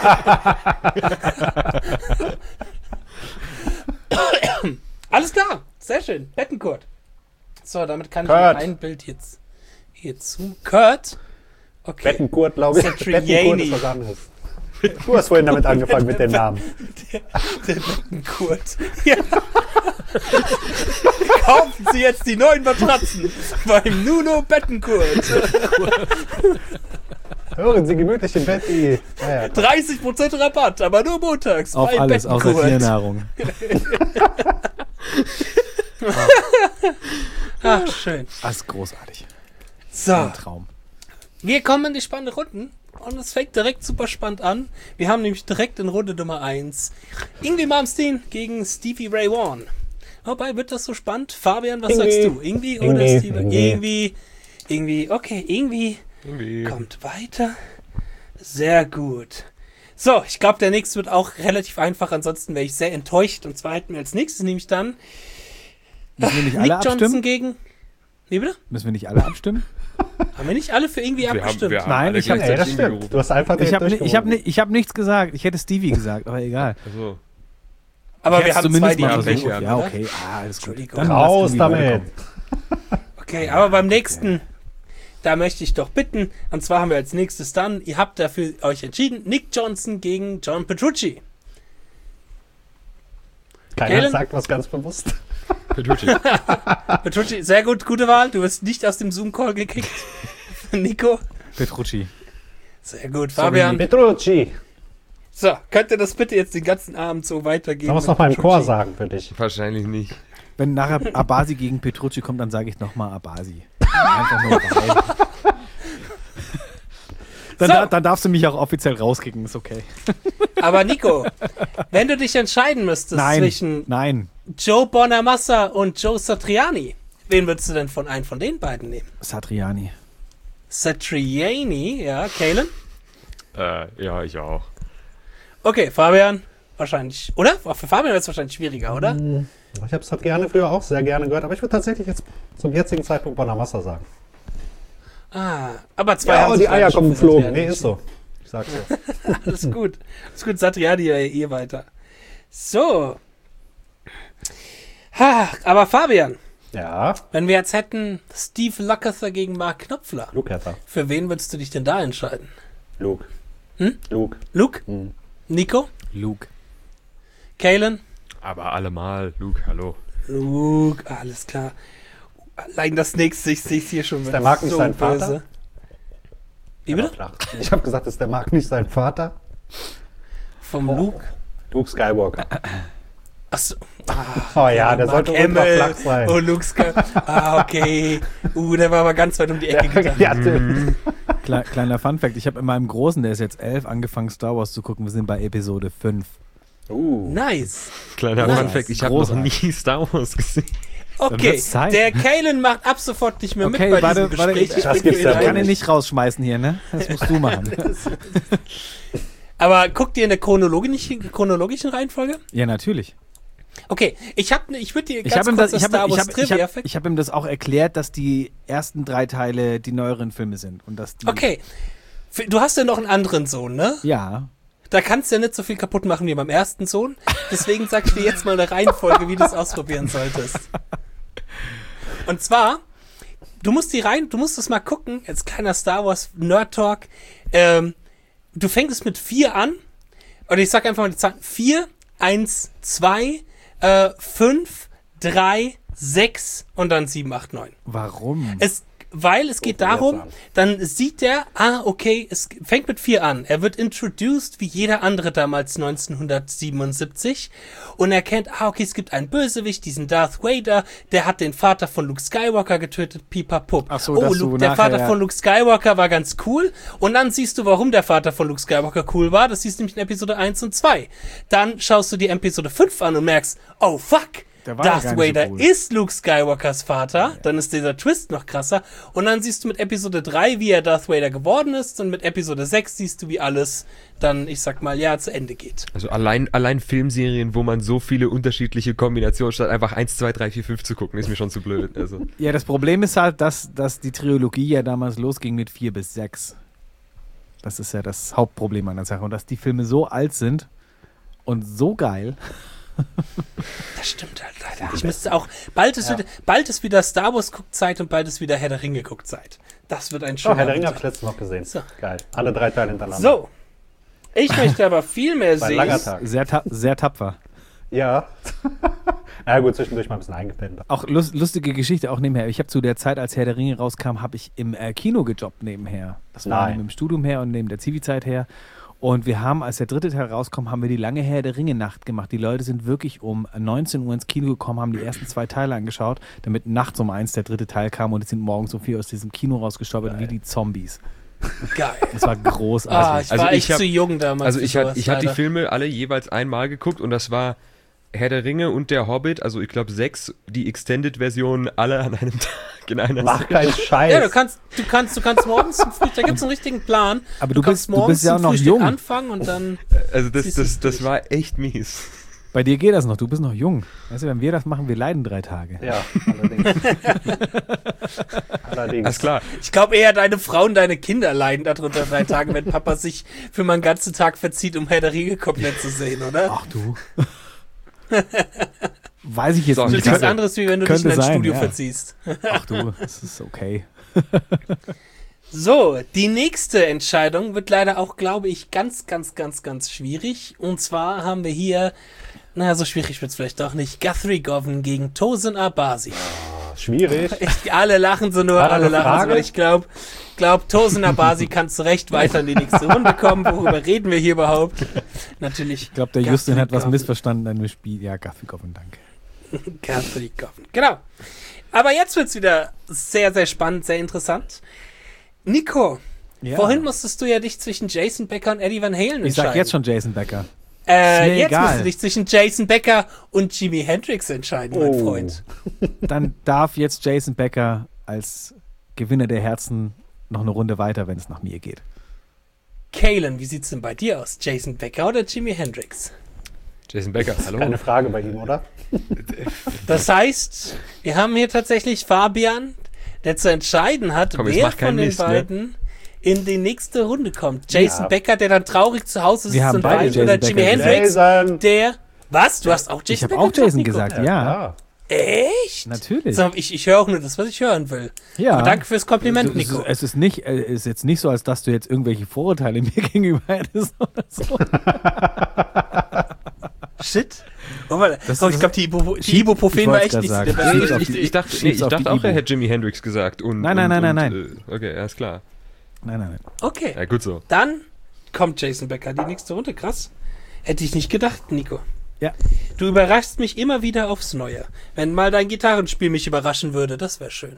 Alles klar, sehr schön. Bettencourt. So, damit kann ich Kurt. noch ein Bild jetzt hier zu. Kurt. Okay. Bettencourt, glaube ich. Satriani. Bettencourt ist was anderes. Du hast vorhin damit angefangen mit dem Namen. Der Bettencourt. Ja. Kaufen Sie jetzt die neuen Matratzen beim Nuno Bettencourt. Hören Sie gemütlich im Bett. Ja, 30% Rabatt, aber nur montags Auf bei alles, außer Bettencourt. Tiernahrung. Ach, schön. Das ist großartig. So, Ein Traum. wir kommen in die spannenden Runden. Und es fängt direkt super spannend an. Wir haben nämlich direkt in Runde Nummer 1 Ingwie Malmsteen gegen Stevie Ray Vaughan. Wobei, wird das so spannend? Fabian, was Ingwie. sagst du? Ingwie oder Ingwie. Stevie? Ingwie. Okay, Ingwie kommt weiter. Sehr gut. So, ich glaube, der nächste wird auch relativ einfach. Ansonsten wäre ich sehr enttäuscht. Und zwar hätten wir als nächstes nämlich dann Müssen wir nicht Nick alle Johnson abstimmen? gegen... Nee, bitte? Müssen wir nicht alle abstimmen? Haben wir nicht alle für irgendwie abgestimmt? Nein, alle ich hab- ja, das gleichzeitig stimmt. gerufen. Du hast einfach Ich habe durchgewunken. hab nichts gesagt. Ich hätte Stevie gesagt, aber egal. Also, Aber Ich wir hätte haben zumindest zwei, die mal haben versucht, gerufen, Ja, oder? okay. Alles gut. Entschuldigung. Dann Raus lass Stevie damit. weiterkommen. Okay, aber beim nächsten, da möchte ich doch bitten, und zwar haben wir als nächstes dann, ihr habt dafür euch entschieden, Nick Johnson gegen John Petrucci. Keiner Kellen? sagt was ganz bewusst. Petrucci. Petrucci, sehr gut, gute Wahl. Du wirst nicht aus dem Zoom-Call gekickt. Nico. Petrucci. Sehr gut, Fabian. Petrucci. So, könnt ihr das bitte jetzt den ganzen Abend so weitergeben? Sollen wir es mit noch mal im Petrucci? Chor sagen für dich? Wahrscheinlich nicht. Wenn nachher Abasi gegen Petrucci kommt, dann sage ich nochmal Abasi. Einfach nur weil. Dann, So. dann darfst du mich auch offiziell rauskicken, ist okay. Aber Nico, wenn du dich entscheiden müsstest zwischen Nein. Joe Bonamassa und Joe Satriani, wen würdest du denn von einen von den beiden nehmen? Satriani. Satriani, ja, Kalen? Ja, ich auch. Okay, Fabian, wahrscheinlich, oder? Auch für Fabian wird es wahrscheinlich schwieriger, oder? Ich habe es gerne früher auch sehr gerne gehört, aber ich würde tatsächlich jetzt zum jetzigen Zeitpunkt Bonamassa sagen. Ah, aber zwei Ja, haben und sich die Eier leider schon kommen für geflogen. Satriani Nee, ist so. Ich sag's so. entschieden. Alles gut. Alles gut, Satriani, ihr weiter. So. Ha, aber Fabian, Ja, wenn wir jetzt hätten Steve Lukather gegen Mark Knopfler, Luke Hatter. für wen würdest du dich denn da entscheiden? Luke. Hm? Luke. Luke? Hm. Nico? Luke. Kalen? Aber allemal, Luke, hallo. Luke, alles klar. Allein das nächste, ich sehe es hier schon. der Mark nicht sein Vater? Wie bitte? Ja, klar. Ich habe gesagt, ist der Mark nicht sein Vater? Vom Luke? Luke Skywalker. Achso. Oh ja, der Mark sollte ultra flach sein. Oh, Luke Skywalker. Okay. Der war aber ganz weit um die Ecke gegangen. Ja, stimmt. Kleiner Funfact, ich habe in meinem Großen, der ist jetzt 11, angefangen Star Wars zu gucken. Wir sind bei Episode 5. Nice. Kleiner Nice. Funfact, ich habe noch Großartig. nie Star Wars gesehen. Okay, wird's Zeit. der Kalen macht ab sofort nicht mehr Okay, mit bei warte, diesem warte, Gespräch. ich- Das bin gibt's wieder ja Ich wohl kann ihn ein. nicht rausschmeißen hier, ne? Das musst du machen. Aber guckt ihr in der chronologischen Reihenfolge? Ja, natürlich. Okay, ich würde dir Ich ganz habe ihm, kurz das- das Star Wars Trivia ich hab ihm das auch erklärt, dass die ersten 3 Teile die neueren Filme sind. Und dass die, Okay, du hast ja noch einen anderen Sohn, ne? Ja. Da kannst du ja nicht so viel kaputt machen wie beim ersten Sohn. Deswegen sag ich dir jetzt mal eine Reihenfolge, wie du es ausprobieren solltest. Und zwar, du musst das mal gucken, jetzt kleiner Star Wars Nerd Talk. Du fängst es mit 4 an. Oder ich sag einfach mal die Zahlen. 4, 1, 2, 5, 3, 6 und dann 7, 8, 9. Warum? Weil es geht darum, dann sieht er, okay, es fängt mit 4 an. Er wird introduced wie jeder andere damals 1977 und erkennt, okay, es gibt einen Bösewicht, diesen Darth Vader, der hat den Vater von Luke Skywalker getötet, pipapup. Ach so, dass du der nachher, Vater ja. von Luke Skywalker war ganz cool und dann siehst du, warum der Vater von Luke Skywalker cool war. Das siehst du nämlich in Episode 1 und 2. Dann schaust du die Episode 5 an und merkst, oh fuck, Der war ja Darth gar nicht so Vader cool. ist Luke Skywalkers Vater, dann ist dieser Twist noch krasser und dann siehst du mit Episode 3, wie er Darth Vader geworden ist und mit Episode 6 siehst du, wie alles dann, ich sag mal, ja, zu Ende geht. Also allein Filmserien, wo man so viele unterschiedliche Kombinationen statt einfach 1, 2, 3, 4, 5 zu gucken, ist mir schon zu blöd. Also. Ja, das Problem ist halt, dass die Trilogie ja damals losging mit 4 bis 6. Das ist ja das Hauptproblem an der Sache. Und dass die Filme so alt sind und so geil. Das stimmt halt leider. Ich müsste auch, bald ist wieder Star Wars Guckzeit und bald ist wieder Herr der Ringe Guckzeit. Das wird ein Oh, schöner Herr der Ringe Winter. habe ich letztens noch gesehen. So. Geil. Alle 3 Teile hintereinander. So. Ich möchte aber viel mehr War ein langer sehen. Tag. Sehr tapfer. Ja. Na gut, zwischendurch mal ein bisschen eingepennt. Auch lustige Geschichte, auch nebenher. Ich habe zu der Zeit, als Herr der Ringe rauskam, habe ich im Kino gejobbt nebenher. Das war Nein. neben dem Studium her und neben der Zivi-Zeit her. Und wir haben, als der 3. Teil rauskam, haben wir die lange Herr der Ringe-Nacht gemacht. Die Leute sind wirklich um 19 Uhr ins Kino gekommen, haben die ersten 2 Teile angeschaut, damit nachts um 1 der 3. Teil kam und es sind morgens um 4 aus diesem Kino rausgestolpert wie die Zombies. Geil. Das war großartig. Ich war Also echt ich hab- zu jung damals. Also für ich hatte sowas, die leider. Filme alle jeweils einmal geguckt und das war Herr der Ringe und der Hobbit, also ich glaube 6, die Extended-Version alle an einem Tag in einer Mach keinen Scheiß. Ja, du kannst morgens zum Frühstück, da gibt's einen richtigen Plan. Aber du kannst bist ja auch zum noch Frühstück jung. anfangen und dann Also Siehst du's das durch. war echt mies. Bei dir geht das noch, du bist noch jung. Weißt du, wenn wir das machen, wir leiden 3 Tage. Ja, allerdings. Allerdings. Alles klar. ich glaube eher deine Frau und deine Kinder leiden darunter 3 Tage, wenn Papa sich für mal einen ganzen Tag verzieht, um Herr der Ringe komplett zu sehen, oder? Ach du. Weiß ich jetzt So, Das nicht. ist nichts anderes, wie wenn du dich in könnte dein sein, Studio ja. verziehst. Ach du, das ist okay. So, die nächste Entscheidung wird leider auch, glaube ich, ganz, ganz, ganz, ganz schwierig. Und zwar haben wir hier, so schwierig wird's vielleicht doch nicht, Guthrie Govan gegen Tosin Abasi. Schwierig. Alle lachen so nur, War da alle eine lachen so. Frage? Ich glaube, Tosin Abasi kann zu Recht weiter in die nächste Runde kommen. Worüber reden wir hier überhaupt? Natürlich. Ich glaube, der Justin hat was Govan. missverstanden an dem Spiel. Ja, Guthrie Govan, danke. Guthrie Govan. Genau. Aber jetzt wird's wieder sehr, sehr spannend, sehr interessant. Nico, Ja. vorhin musstest du ja dich zwischen Jason Becker und Eddie Van Halen entscheiden. Ich sag jetzt schon Jason Becker. Jetzt egal. musst du dich zwischen Jason Becker und Jimi Hendrix entscheiden, mein Oh. Freund. Dann darf jetzt Jason Becker als Gewinner der Herzen noch eine Runde weiter, wenn es nach mir geht. Kalen, wie sieht's denn bei dir aus? Jason Becker oder Jimi Hendrix? Jason Becker, hallo. Keine Frage bei ihm, oder? Das heißt, wir haben hier tatsächlich Fabian, der zu entscheiden hat, Komm, jetzt wer mach keinen von den Mist, ne? beiden in die nächste Runde kommt. Jason Ja. Becker, der dann traurig zu Hause sitzt Wir haben und beide weint, Jason oder Becker Jimi gesagt. Hendrix, Jason. der... Was? Du hast auch Jason Ich habe Becker auch Jason Nico? gesagt, ja. Echt? Natürlich. So, ich höre auch nur das, was ich hören will. Ja. Aber danke fürs Kompliment, Nico. Es ist jetzt nicht so, als dass du jetzt irgendwelche Vorurteile mir gegenüber hättest oder so. Shit. Oh, warte. Das Oh, ist- ich glaube, die ich Ibuprofen war wollt's echt grad nicht sagen. der beste. Schieb's auf die- Ich dachte schieb's auf die auch, er Ibu. hätte Jimi Hendrix gesagt. Und, Nein. Okay, alles klar. Nein. Okay, Ja, gut so. dann kommt Jason Becker die nächste Runde. Krass. Hätte ich nicht gedacht, Nico. Ja. Du überraschst mich immer wieder aufs Neue. Wenn mal dein Gitarrenspiel mich überraschen würde, das wäre schön.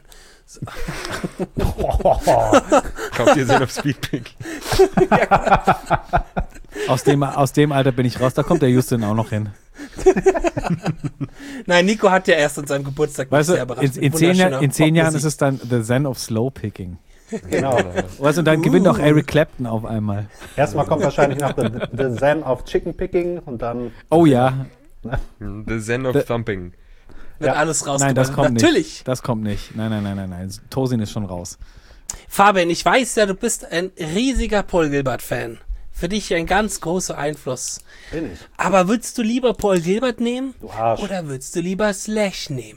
Kauft ihr Sinn auf Speedpick. Aus dem Alter bin ich raus, da kommt der Justin auch noch hin. Nein, Nico hat ja erst an seinem Geburtstag Weißt sehr du, überrascht. in 10 Jahren ist es dann The Zen of Slow Picking. Genau. Weißt du, und dann gewinnt auch Eric Clapton auf einmal. Erstmal kommt wahrscheinlich noch the Zen of Chicken Picking und dann. Oh ja. The Zen of Thumping. Wird Ja. alles rausgebracht. Nein, das kommt Natürlich. nicht. Das kommt nicht. Nein. Tosin ist schon raus. Fabian, ich weiß ja, du bist ein riesiger Paul Gilbert-Fan. Für dich ein ganz großer Einfluss. Bin ich. Aber würdest du lieber Paul Gilbert nehmen? Du Arsch. Oder würdest du lieber Slash nehmen?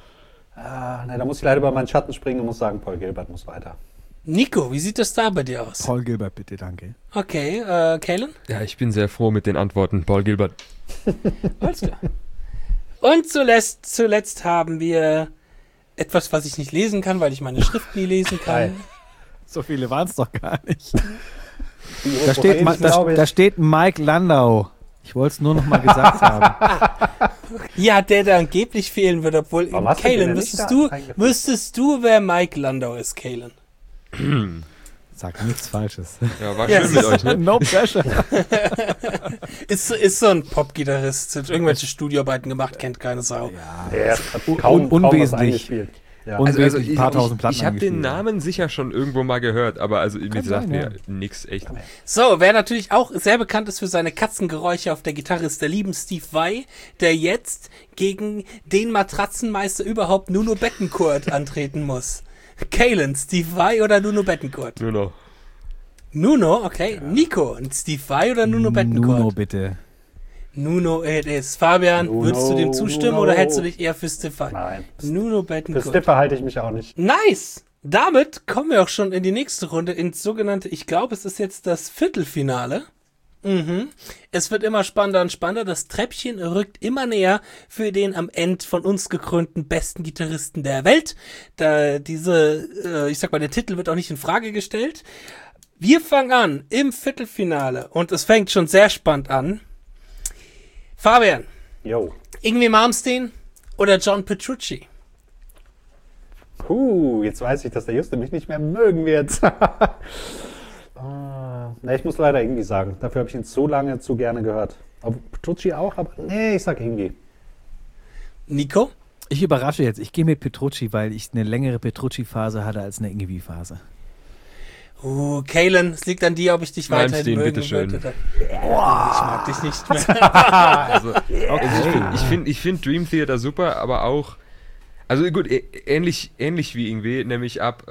Ne, da muss ich leider über meinen Schatten springen und muss sagen, Paul Gilbert muss weiter. Nico, wie sieht das da bei dir aus? Paul Gilbert, bitte, danke. Okay, Kalen? Ja, ich bin sehr froh mit den Antworten. Paul Gilbert. Alles klar. Und zuletzt haben wir etwas, was ich nicht lesen kann, weil ich meine Schrift nie lesen kann. Geil. So viele waren es doch gar nicht. Die Da steht, glaube ich. da steht Mike Landau. Ich wollte es nur noch mal gesagt haben. Ja, der da angeblich fehlen wird, obwohl Warum hast du den Kalen, denn nicht da eingefügt? wüsstest du, wer Mike Landau ist, Kalen? Sag nichts Falsches. Ja, war Ja, schön mit euch, ne? No pressure. Ist so ein Pop-Gitarrist, hat irgendwelche Studioarbeiten gemacht, kennt keine Sau. Der hat kaum was unwesentlich. eingespielt. Ja. Und Also ein paar tausend Platten ich habe den eingespielt. Namen sicher schon irgendwo mal gehört, aber also mir sagt sein, mir ja. nix echt. So, wer natürlich auch sehr bekannt ist für seine Katzengeräusche auf der Gitarre, ist der lieben Steve Vai, der jetzt gegen den Matratzenmeister überhaupt Nuno Bettencourt antreten muss. Kalen, Steve Vai oder Nuno Bettencourt? Nur noch. Nuno, okay. Nico, und Steve Vai oder Nuno Bettencourt? Nuno, bitte. Nuno it is. Fabian, Nuno, würdest du dem zustimmen Nuno. oder hättest du dich eher für Steve Vai? Nein. Nuno Für Bettencourt. Stipper halte ich mich auch nicht. Nice! Damit kommen wir auch schon in die nächste Runde, ins sogenannte, ich glaube, es ist jetzt das Viertelfinale. Es wird immer spannender und spannender. Das Treppchen rückt immer näher für den am Ende von uns gekrönten besten Gitarristen der Welt. Da ich sag mal, der Titel wird auch nicht in Frage gestellt. Wir fangen an im Viertelfinale und es fängt schon sehr spannend an. Fabian, Jo. Yngwie Malmsteen oder John Petrucci? Jetzt weiß ich, dass der Juste mich nicht mehr mögen wird. Ne, ich muss leider irgendwie sagen. Dafür habe ich ihn zu lange zu gerne gehört. Aber Petrucci auch, aber nee, ich sag irgendwie. Nico? Ich überrasche jetzt. Ich gehe mit Petrucci, weil ich eine längere Petrucci-Phase hatte als eine Ingwie-Phase. Kalen, es liegt an dir, ob ich dich weiterhin Malmsteen, mögen bitteschön. würde. Ich mag dich nicht mehr. Also ich find Dream Theater super, aber auch, also gut, ähnlich wie irgendwie, nämlich ab,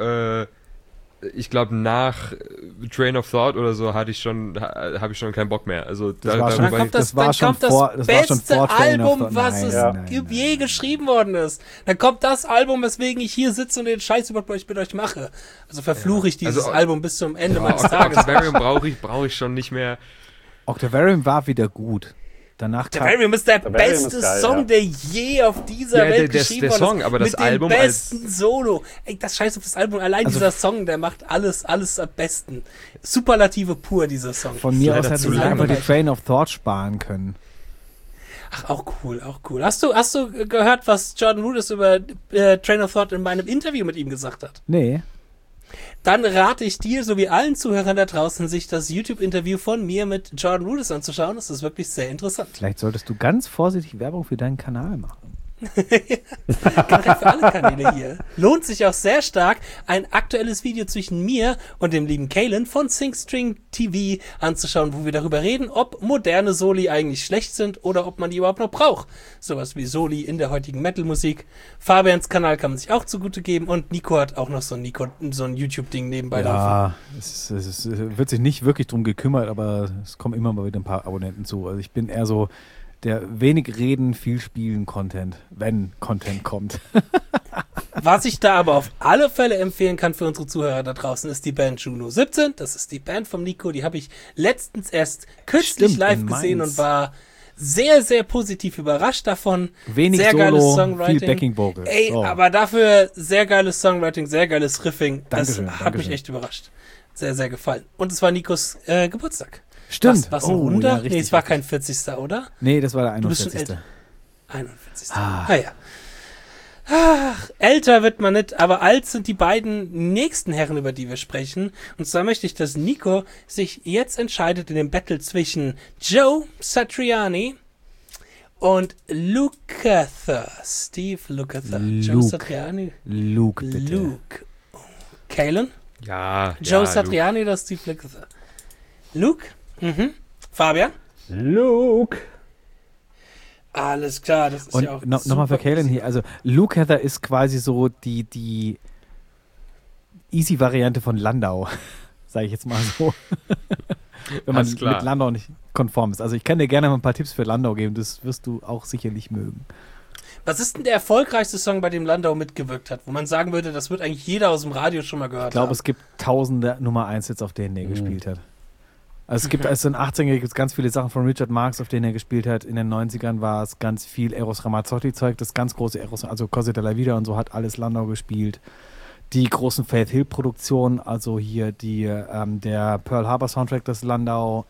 ich glaube nach Train of Thought oder so habe ich schon keinen Bock mehr. Also Das war schon- Dann kommt das, das war schon vor beste Train of Album, Thought. was Nein, es nein, je geschrieben worden ist. Dann kommt das Album, weswegen ich hier sitze und den Scheiß mit euch mache. Also verfluche ich dieses Also, Album bis zum Ende meines Tages. Octavarium brauche ich schon nicht mehr. Octavarium war wieder gut. Danach kam... Terrarium ist der Terrarium beste ist geil, Song, ja. der je auf dieser Ja, Welt der geschrieben worden Song, ist. aber das mit Album dem als- besten Solo. Ey, das Scheiß auf das Album. Allein Also- dieser Song, der macht alles am besten. Superlative pur, dieser Song. Von mir Leider aus hätte zu ich lang. einfach die Train of Thought sparen können. Ach, auch cool. Hast du gehört, was Jordan Rudess über Train of Thought in meinem Interview mit ihm gesagt hat? Nee. Dann rate ich dir, sowie allen Zuhörern da draußen, sich das YouTube-Interview von mir mit Jordan Rudess anzuschauen. Das ist wirklich sehr interessant. Vielleicht solltest du ganz vorsichtig Werbung für deinen Kanal machen. Generell für alle Kanäle hier. Lohnt sich auch sehr stark, ein aktuelles Video zwischen mir und dem lieben Kalen von Singstring TV anzuschauen, wo wir darüber reden, ob moderne Soli eigentlich schlecht sind oder ob man die überhaupt noch braucht. Sowas wie Soli in der heutigen Metal-Musik. Fabians Kanal kann man sich auch zugute geben und Nico hat auch noch so ein YouTube-Ding nebenbei laufen. Ja, es wird sich nicht wirklich drum gekümmert, aber es kommen immer mal wieder ein paar Abonnenten zu. Also ich bin eher so der wenig reden, viel spielen Content, wenn Content kommt. Was ich da aber auf alle Fälle empfehlen kann für unsere Zuhörer da draußen, ist die Band Juno 17. Das ist die Band vom Nico. Die habe ich letztens erst kürzlich Stimmt, live in gesehen Mainz. und war sehr, sehr positiv überrascht davon. Wenig sehr Solo, geiles viel Songwriting. Backing Vocals. Ey, So. aber dafür sehr geiles Songwriting, sehr geiles Riffing. Dankeschön, Das hat Dankeschön. mich echt überrascht. Sehr, sehr gefallen. Und es war Nikos Geburtstag. Stimmt. Was ein Wunder? ja, Nee, richtig, es war richtig. kein 40. oder? Nee, das war der Du bist schon 41. älter. 41. Ah ja. Ach, älter wird man nicht, aber alt sind die beiden nächsten Herren, über die wir sprechen. Und zwar möchte ich, dass Nico sich jetzt entscheidet in dem Battle zwischen Joe Satriani Und Lukather. Steve Lukather. Joe Luke. Satriani. Luke, bitte. Luke. Kalen? Ja, Joe ja, Satriani oder Steve Lukather? Luke? Mhm. Fabian? Luke. Alles klar, das ist Und ja auch nochmal für super Kalen easy. hier, also Luke Heather ist quasi so die Easy-Variante von Landau, sage ich jetzt mal so. Wenn man Alles klar. mit Landau nicht konform ist. Also ich kann dir gerne mal ein paar Tipps für Landau geben, das wirst du auch sicherlich mögen. Was ist denn der erfolgreichste Song, bei dem Landau mitgewirkt hat? Wo man sagen würde, das wird eigentlich jeder aus dem Radio schon mal gehört Ich glaube, haben. es gibt tausende Nummer 1 Hits, auf denen er gespielt hat. Also es gibt, also in den 80ern gibt es ganz viele Sachen von Richard Marx, auf denen er gespielt hat. In den 90ern war es ganz viel Eros Ramazzotti-Zeug, das ganz große Eros, also Cose della Vida und so hat alles Landau gespielt. Die großen Faith Hill-Produktionen, also hier der Pearl Harbor Soundtrack, das Landau,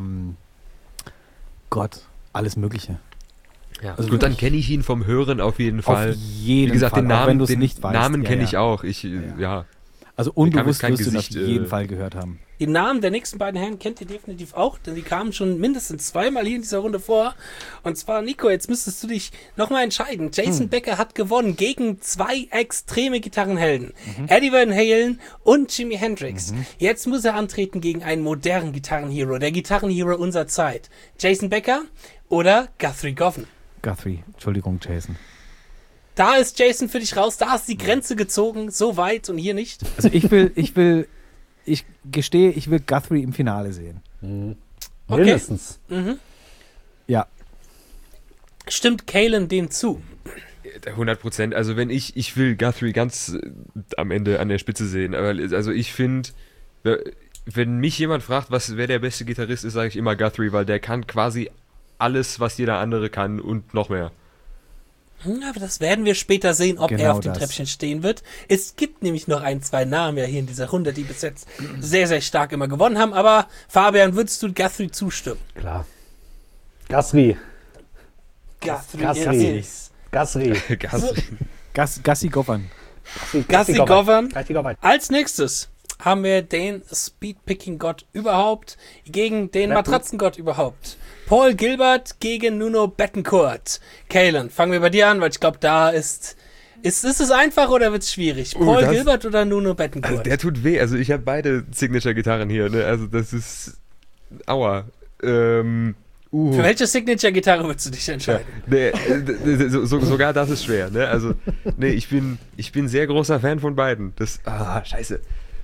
Gott, alles Mögliche. Ja. Also Gut, dann kenne ich ihn vom Hören auf jeden Fall. Auf jeden Wie gesagt, Fall, den auch Namen, wenn du es nicht weißt. Namen Ja, kenne ja. ich auch. Ja. Also kann mir unbewusst kein wirst du ihn auf Gesicht, jeden Fall gehört haben. Die Namen der nächsten beiden Herren kennt ihr definitiv auch, denn die kamen schon mindestens zweimal hier in dieser Runde vor. Und zwar, Nico, jetzt müsstest du dich nochmal entscheiden. Jason Becker hat gewonnen gegen zwei extreme Gitarrenhelden. Eddie Van Halen und Jimi Hendrix. Jetzt muss er antreten gegen einen modernen Gitarrenhero, der Gitarrenhero unserer Zeit. Jason Becker oder Guthrie Govan? Guthrie, Entschuldigung, Jason. Da ist Jason für dich raus, da ist die Grenze gezogen, so weit und hier nicht. Also ich gestehe, ich will Guthrie im Finale sehen. Okay. Mindestens. Ja, Stimmt Kalen dem zu? 100%. Also wenn ich will Guthrie ganz am Ende an der Spitze sehen. Aber also ich finde, wenn mich jemand fragt, wer der beste Gitarrist ist, sage ich immer Guthrie, weil der kann quasi alles, was jeder andere kann und noch mehr. Aber das werden wir später sehen, ob er Genau auf dem das. Treppchen stehen wird. Es gibt nämlich noch ein, zwei Namen ja hier in dieser Runde, die bis jetzt sehr, sehr stark immer gewonnen haben. Aber Fabian, würdest du Guthrie zustimmen? Klar. Guthrie. Guthrie ist Guthrie. Gassi Govan. Guthrie Govan. Guthrie Govan. Als nächstes haben wir den Speedpicking-Gott überhaupt gegen den Matratzengott überhaupt. Paul Gilbert gegen Nuno Bettencourt. Kalen, fangen wir bei dir an, weil ich glaube, da ist es einfach oder wird es schwierig? Paul das- Gilbert oder Nuno Also Bettencourt? der tut weh. Also ich habe beide Signature-Gitarren hier. Ne? Also das ist... Aua. Für welche Signature-Gitarre würdest du dich entscheiden? Nee, sogar das ist schwer. Ne? Also, nee, ich bin sehr großer Fan von beiden. Scheiße.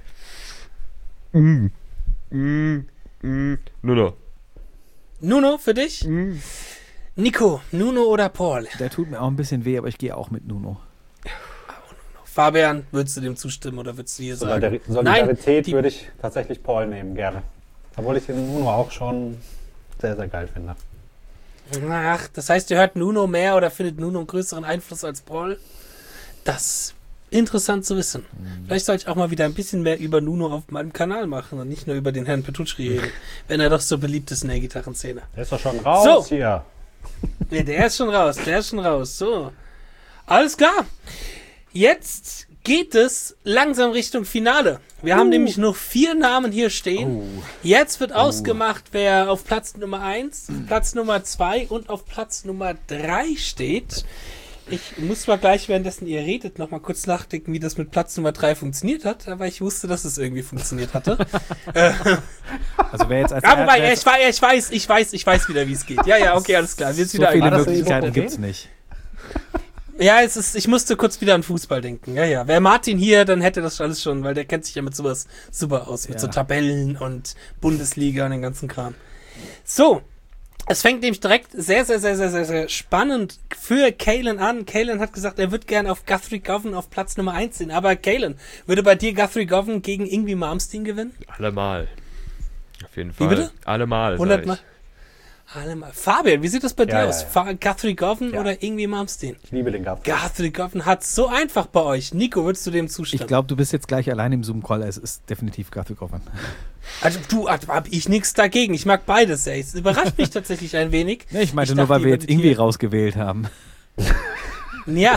Nuno. Nuno für dich? Nico, Nuno oder Paul? Der tut mir auch ein bisschen weh, aber ich gehe auch mit Nuno. Fabian, würdest du dem zustimmen oder würdest du hier sagen? Solidarität die- würde ich tatsächlich Paul nehmen, gerne. Obwohl ich den Nuno auch schon sehr, sehr geil finde. Ach, das heißt, ihr hört Nuno mehr oder findet Nuno einen größeren Einfluss als Paul? Das ist interessant zu wissen. Vielleicht soll ich auch mal wieder ein bisschen mehr über Nuno auf meinem Kanal machen und nicht nur über den Herrn Petrucci reden, wenn er doch so beliebt ist in der Gitarrenszene. Der ist doch schon raus So. hier. Nee, der ist schon raus, So. Alles klar. Jetzt geht es langsam Richtung Finale. Wir haben nämlich noch 4 Namen hier stehen. Jetzt wird ausgemacht, wer auf Platz Nummer 1, Platz Nummer 2 und auf Platz Nummer 3 steht. Ich muss mal gleich, währenddessen ihr redet, noch mal kurz nachdenken, wie das mit Platz Nummer 3 funktioniert hat, aber ich wusste, dass es irgendwie funktioniert hatte. Also wer jetzt als Ja, wobei, wer ich weiß wieder, wie es geht. Ja, okay, alles klar. Wir sind so wieder viele War das Möglichkeiten überhaupt gibt's nicht. Ja, ich musste kurz wieder an Fußball denken. Ja. Wäre Martin hier, dann hätte das alles schon, weil der kennt sich ja mit sowas super aus. Mit Ja. so Tabellen und Bundesliga und den ganzen Kram. So. Es fängt nämlich direkt sehr, sehr, sehr, sehr, sehr, sehr spannend für Kalen an. Kalen hat gesagt, er wird gern auf Guthrie Govan auf Platz Nummer 1 sehen. Aber Kalen, würde bei dir Guthrie Govan gegen Yngwie Malmsteen gewinnen? Allemal. Auf jeden Wie Fall. bitte? Allemal. 100 sag Mal? ich. Allemal. Fabian, wie sieht das bei dir Ja, aus? ja. Guthrie Govan Ja. oder Yngwie Malmsteen? Ich liebe den Guthrie. Guthrie Govan hat so einfach bei euch. Nico, würdest du dem zustimmen? Ich glaube, du bist jetzt gleich allein im Zoom-Call. Es ist definitiv Guthrie Govan. Also hab ich nichts dagegen. Ich mag beides. Ey. Es überrascht mich tatsächlich ein wenig. Nee, ich meinte Ich nur, dachte, weil wir ihr jetzt würdet irgendwie hier- rausgewählt haben. Ja.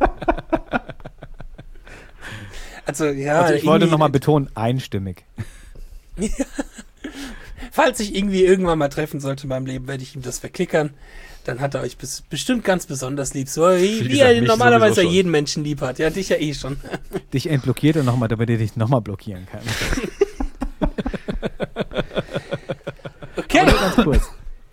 Also ja. Also ich wollte irgendwie- nochmal betonen, einstimmig. Falls ich irgendwie irgendwann mal treffen sollte in meinem Leben, werde ich ihm das verklickern. Dann hat er euch bestimmt ganz besonders lieb. So wie gesagt, er mich normalerweise sowieso schon. jeden Menschen lieb hat. Ja, dich ja eh schon. Dich entblockiert und nochmal, damit er dich nochmal blockieren kann. Okay. Aber nur ganz kurz.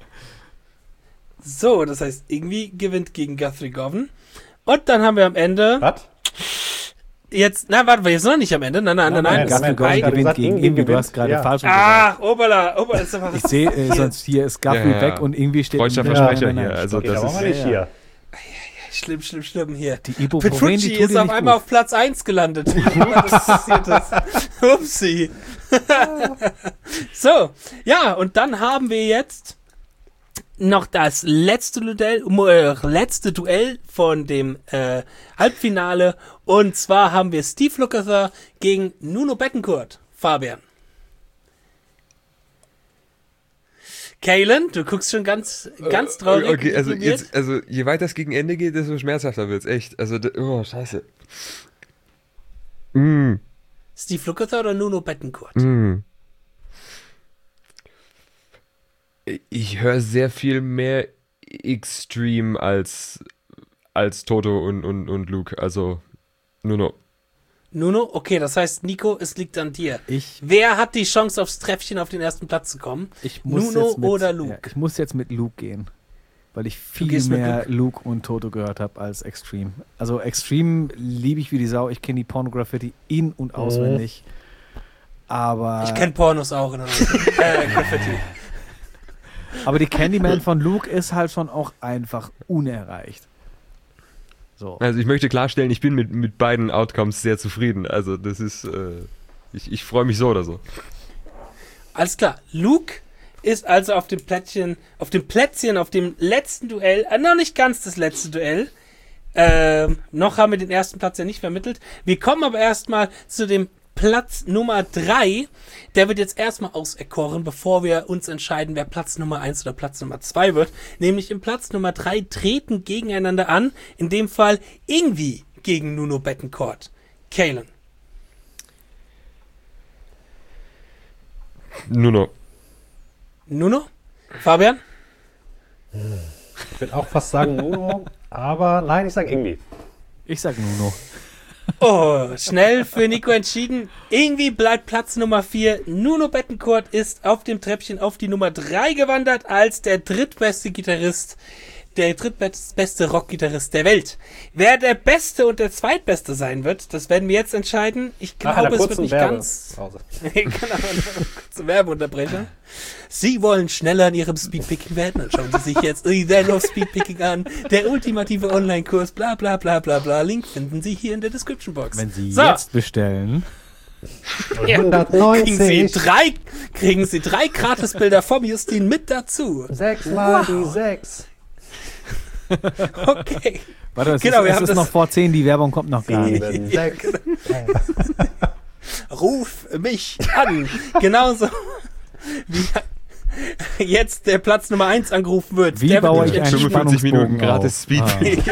So, das heißt, irgendwie gewinnt gegen Guthrie Govan. Und dann haben wir am Ende Was? jetzt, na, warte, wir sind noch nicht am Ende. Nein. Moment, Guthrie Moment, Govan ich hab gewinnt gesagt, gegen irgendwie irgendwie, du hast gewinnt. gerade Ja. falsch gesagt. Obala, ist aber Ich sehe, sonst hier ist Guthrie Ja. weg und irgendwie steht... Freudscher Nein, Versprecher nein, hier. Also Okay, da das waren wir ist, nicht hier. schlimm hier. Die Ibuprofen, Petrucci die tut ist dir auf nicht einmal gut. auf Platz 1 gelandet. Wie auch immer das passiert ist. Upsi. So, ja, und dann haben wir jetzt noch das letzte Duell von dem Halbfinale. Und zwar haben wir Steve Lukather gegen Nuno Bettencourt. Fabian. Kalen, du guckst schon ganz traurig. Okay, also deprimiert. jetzt, also je weiter es gegen Ende geht, desto schmerzhafter wird's, echt. Also, oh, scheiße. Steve Lukather oder Nuno Bettencourt? Ich höre sehr viel mehr Extreme als Toto und Luke. Also, Nuno. Nuno, okay, das heißt, Nico, es liegt an dir. Ich Wer hat die Chance, aufs Treppchen auf den ersten Platz zu kommen? muss Nuno jetzt mit, oder Luke? Ja, ich muss jetzt mit Luke gehen. Weil ich viel gehst mit mehr Luke und Toto gehört habe als Extreme. Also Extreme liebe ich wie die Sau. Ich kenne die Pornograffiti in- und auswendig. Aber, Ich kenne Pornos auch. Graffiti. aber die Candyman von Luke ist halt schon auch einfach unerreicht. So. Also ich möchte klarstellen, ich bin mit beiden Outcomes sehr zufrieden. Also das ist, ich freue mich so oder so. Alles klar. Luke ist also auf dem Plätzchen, auf dem letzten Duell, noch nicht ganz das letzte Duell. Noch haben wir den ersten Platz ja nicht vermittelt. Wir kommen aber erstmal zu dem Platz Nummer 3. Der wird jetzt erstmal auserkoren, bevor wir uns entscheiden, wer Platz Nummer 1 oder Platz Nummer 2 wird. Nämlich im Platz Nummer 3 treten gegeneinander an. In dem Fall Ingvi gegen Nuno Bettencourt. Kalen. Nuno. Nuno? Fabian? Ich würde auch fast sagen Nuno, aber nein, ich sage irgendwie. Ich sag Nuno. Oh, schnell für Nico entschieden. Irgendwie bleibt Platz Nummer 4. Nuno Bettencourt ist auf dem Treppchen auf die Nummer 3 gewandert als der drittbeste Gitarrist, der drittbeste Rockgitarrist der Welt. Wer der beste und der zweitbeste sein wird, das werden wir jetzt entscheiden. Ich glaube, es wird nicht ganz... Genau, kurze Werbeunterbrechung. Sie wollen schneller in Ihrem Speedpicking werden, dann schauen Sie sich jetzt Then of Speedpicking an. Der ultimative Online-Kurs, bla bla bla bla bla. Link finden Sie hier in der Description Box. Wenn Sie So. jetzt bestellen, Ja. 190. Kriegen Sie drei Gratisbilder vom Justin mit dazu. 6 mal die 6. Okay. warte, es Genau, wir ist, haben es ist das- noch vor 10, die Werbung kommt noch gar nicht. 7, 6. Ruf mich an. Genauso wie jetzt der Platz Nummer 1 angerufen wird. Wie Der wird baue nämlich ich einen 55 Minuten Spannungsbogen gratis auf? Speed.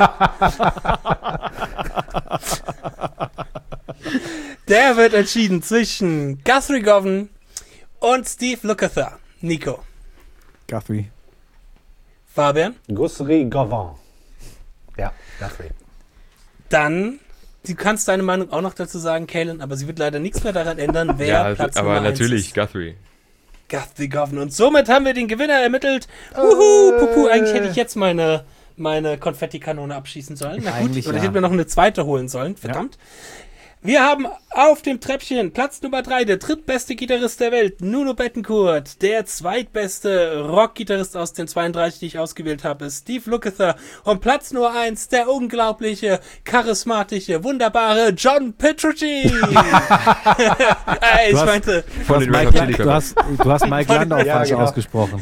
Der wird entschieden zwischen Guthrie Govan und Steve Lukather. Nico. Guthrie. Fabian. Guthrie Govan. Ja, Guthrie. Dann, du kannst deine Meinung auch noch dazu sagen, Kalen, aber sie wird leider nichts mehr daran ändern, wer Ja, Platz aber Nummer 1 natürlich ist. Guthrie. Guthrie Govan. Und somit haben wir den Gewinner ermittelt. Pupu, eigentlich hätte ich jetzt meine Konfettikanone abschießen sollen. Na gut, Eigentlich oder ich ja. hätte mir noch eine zweite holen sollen. Verdammt. Wir haben auf dem Treppchen Platz Nummer 3, der drittbeste Gitarrist der Welt, Nuno Bettencourt. Der zweitbeste Rockgitarrist aus den 32, die ich ausgewählt habe, ist Steve Lukather. Und Platz Nummer 1, der unglaubliche, charismatische, wunderbare John Petrucci. Ich hast- meinte, Von den Red Hot Chili Peppers. Du hast Mike Landau Ja, falsch genau. ausgesprochen.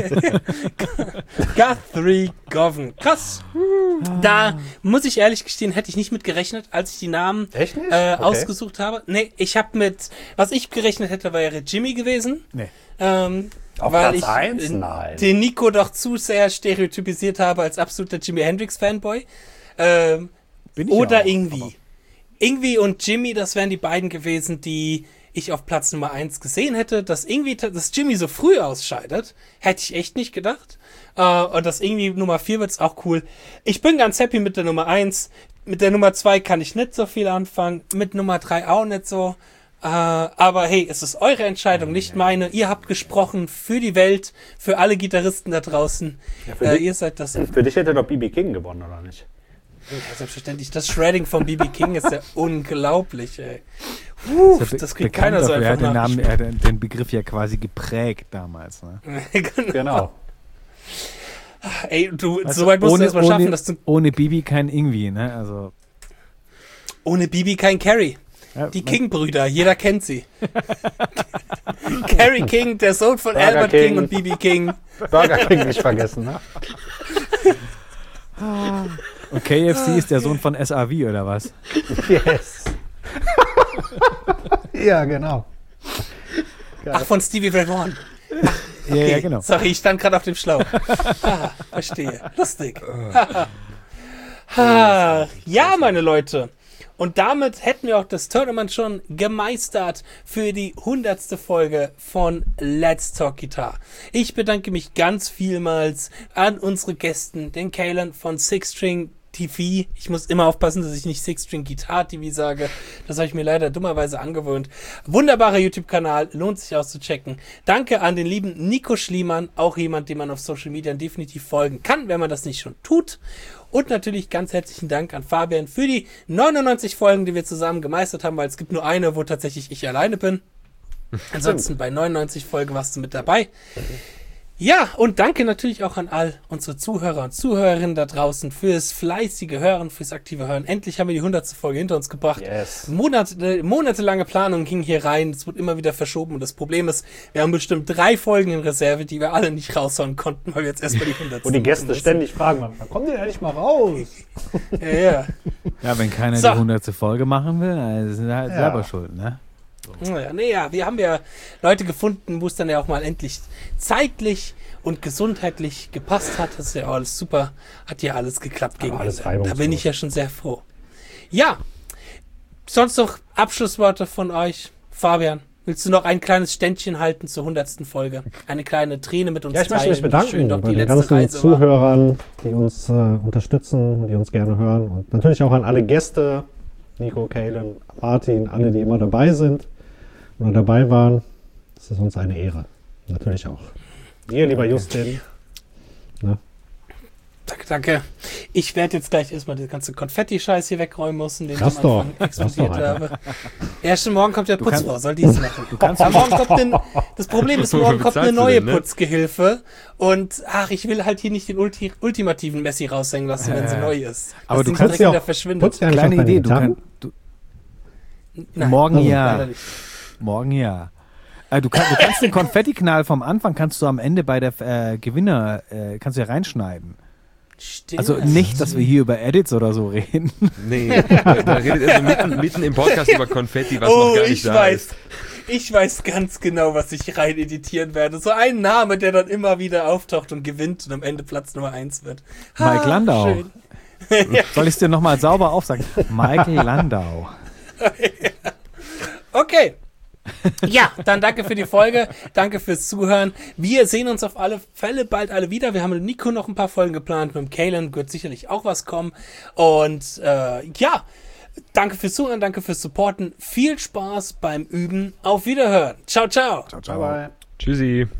Guthrie Govan. Krass. Da muss ich ehrlich gestehen, hätte ich nicht mit gerechnet, als ich die Namen Echt nicht? Okay. ausgesucht habe. Nee, ich habe was ich gerechnet hätte, wäre Jimmy gewesen. Nee. Auf weil Platz ich 1? Nein. den Nico doch zu sehr stereotypisiert habe als absoluter Jimi Hendrix Fanboy. Bin ich Oder auch, Ingvi. Ingvi und Jimmy, das wären die beiden gewesen, die ich auf Platz Nummer 1 gesehen hätte, dass Jimmy so früh ausscheidet, hätte ich echt nicht gedacht. Und dass irgendwie Nummer 4 wird's auch cool. Ich bin ganz happy mit der Nummer 1. Mit der Nummer 2 kann ich nicht so viel anfangen. Mit Nummer 3 auch nicht so. Aber hey, es ist eure Entscheidung, nicht meine. Ihr habt gesprochen für die Welt, für alle Gitarristen da draußen. Ja, Ihr seid das. Für dich hätte doch B.B. King gewonnen, oder nicht? Ja, selbstverständlich. Das Shredding von B.B. King ist ja unglaublich, ey. Das kriegt keiner so einfach nach. Er hat den Begriff ja quasi geprägt damals. Ne? Genau. Ey, so weit musst du erstmal schaffen, dass du... Ohne Bibi kein Ingwie, ne? Also... Ohne Bibi kein Carrie. Ja, Die King-Brüder, jeder kennt sie. Carrie King, der Sohn von Burger Albert King und B.B. King. Burger King nicht vergessen, ne? Und KFC ist der Sohn von SAV, oder was? Yes. Ja, genau. Ach, von Stevie Ray Vaughan. Okay, ja, genau. Sorry, ich stand gerade auf dem Schlauch. Verstehe. Lustig. Ja, meine Leute. Und damit hätten wir auch das Tournament schon gemeistert für die 100. Folge von Let's Talk Guitar. Ich bedanke mich ganz vielmals an unsere Gästen, den Kalen von Six String TV. Ich muss immer aufpassen, dass ich nicht Six String Guitar TV sage. Das habe ich mir leider dummerweise angewöhnt. Wunderbarer YouTube-Kanal, lohnt sich auszuchecken. Danke an den lieben Nico Schliemann, auch jemand, dem man auf Social Media definitiv folgen kann, wenn man das nicht schon tut. Und natürlich ganz herzlichen Dank an Fabian für die 99 Folgen, die wir zusammen gemeistert haben, weil es gibt nur eine, wo tatsächlich ich alleine bin. Ansonsten bei 99 Folgen warst du mit dabei. Ja, und danke natürlich auch an all unsere Zuhörer und Zuhörerinnen da draußen fürs fleißige Hören, fürs aktive Hören. Endlich haben wir die 100. Folge hinter uns gebracht. Yes. Monatelange Planung ging hier rein. Es wird immer wieder verschoben. Und das Problem ist, wir haben bestimmt 3 Folgen in Reserve, die wir alle nicht raushauen konnten, weil wir jetzt erstmal die 100. Wo die Gäste ständig fragen, wann kommt ihr denn endlich mal raus? Ja. Ja, wenn keiner die 100. Folge machen will, dann sind halt selber schuld, ne? Ja, wir haben ja Leute gefunden, wo es dann ja auch mal endlich zeitlich und gesundheitlich gepasst hat. Das ist ja alles super. Hat ja alles geklappt gegen alles Ende. reibungslos. Da bin ich ja schon sehr froh. Ja, sonst noch Abschlussworte von euch. Fabian, willst du noch ein kleines Ständchen halten zur 100. Folge? Eine kleine Träne mit uns Ja, ich möchte mich bedanken schön doch bei die den letzte ganzen Reise war. Zuhörern, die uns unterstützen, die uns gerne hören. Und natürlich auch an alle Gäste, Nico, Kalen, Martin, alle, die immer dabei sind oder dabei waren. Das ist uns eine Ehre. Natürlich auch. Ihr, lieber Justin. Ne? Danke. Ich werde jetzt gleich erstmal den ganzen Konfetti-Scheiß hier wegräumen müssen, den Lass ich am Anfang doch, explodiert Alter. habe. Erst morgen kommt der Putzfrau, soll die es machen. Das Problem ist, morgen kommt eine Bezahlst du neue denn, ne? Putzgehilfe und ich will halt hier nicht den ultimativen Messi raushängen lassen, wenn sie neu ist. Aber dass du die kannst direkt ja wieder auch verschwindet. putzen ja nicht Kleine auf deine Idee, Gitarre. Nein, morgen also, ja. leider nicht. Morgen ja. Du kannst den Konfettiknall vom Anfang kannst du am Ende bei der Gewinner kannst du ja reinschneiden. Stimmt. Also nicht, dass wir hier über Edits oder so reden. Nee, da redet er so mitten im Podcast über Konfetti, was noch gar nicht da ist. Ich weiß ganz genau, was ich rein editieren werde. So ein Name, der dann immer wieder auftaucht und gewinnt und am Ende Platz Nummer 1 wird. Mike Landau. Schön. Soll ich es dir nochmal sauber aufsagen? Michael Landau. Okay. Ja, dann danke für die Folge. Danke fürs Zuhören. Wir sehen uns auf alle Fälle bald alle wieder. Wir haben mit Nico noch ein paar Folgen geplant. Mit dem Kalen wird sicherlich auch was kommen. Und ja, danke fürs Zuhören, danke fürs Supporten. Viel Spaß beim Üben. Auf Wiederhören. Ciao, ciao. Ciao, ciao. Bye, bye. Tschüssi.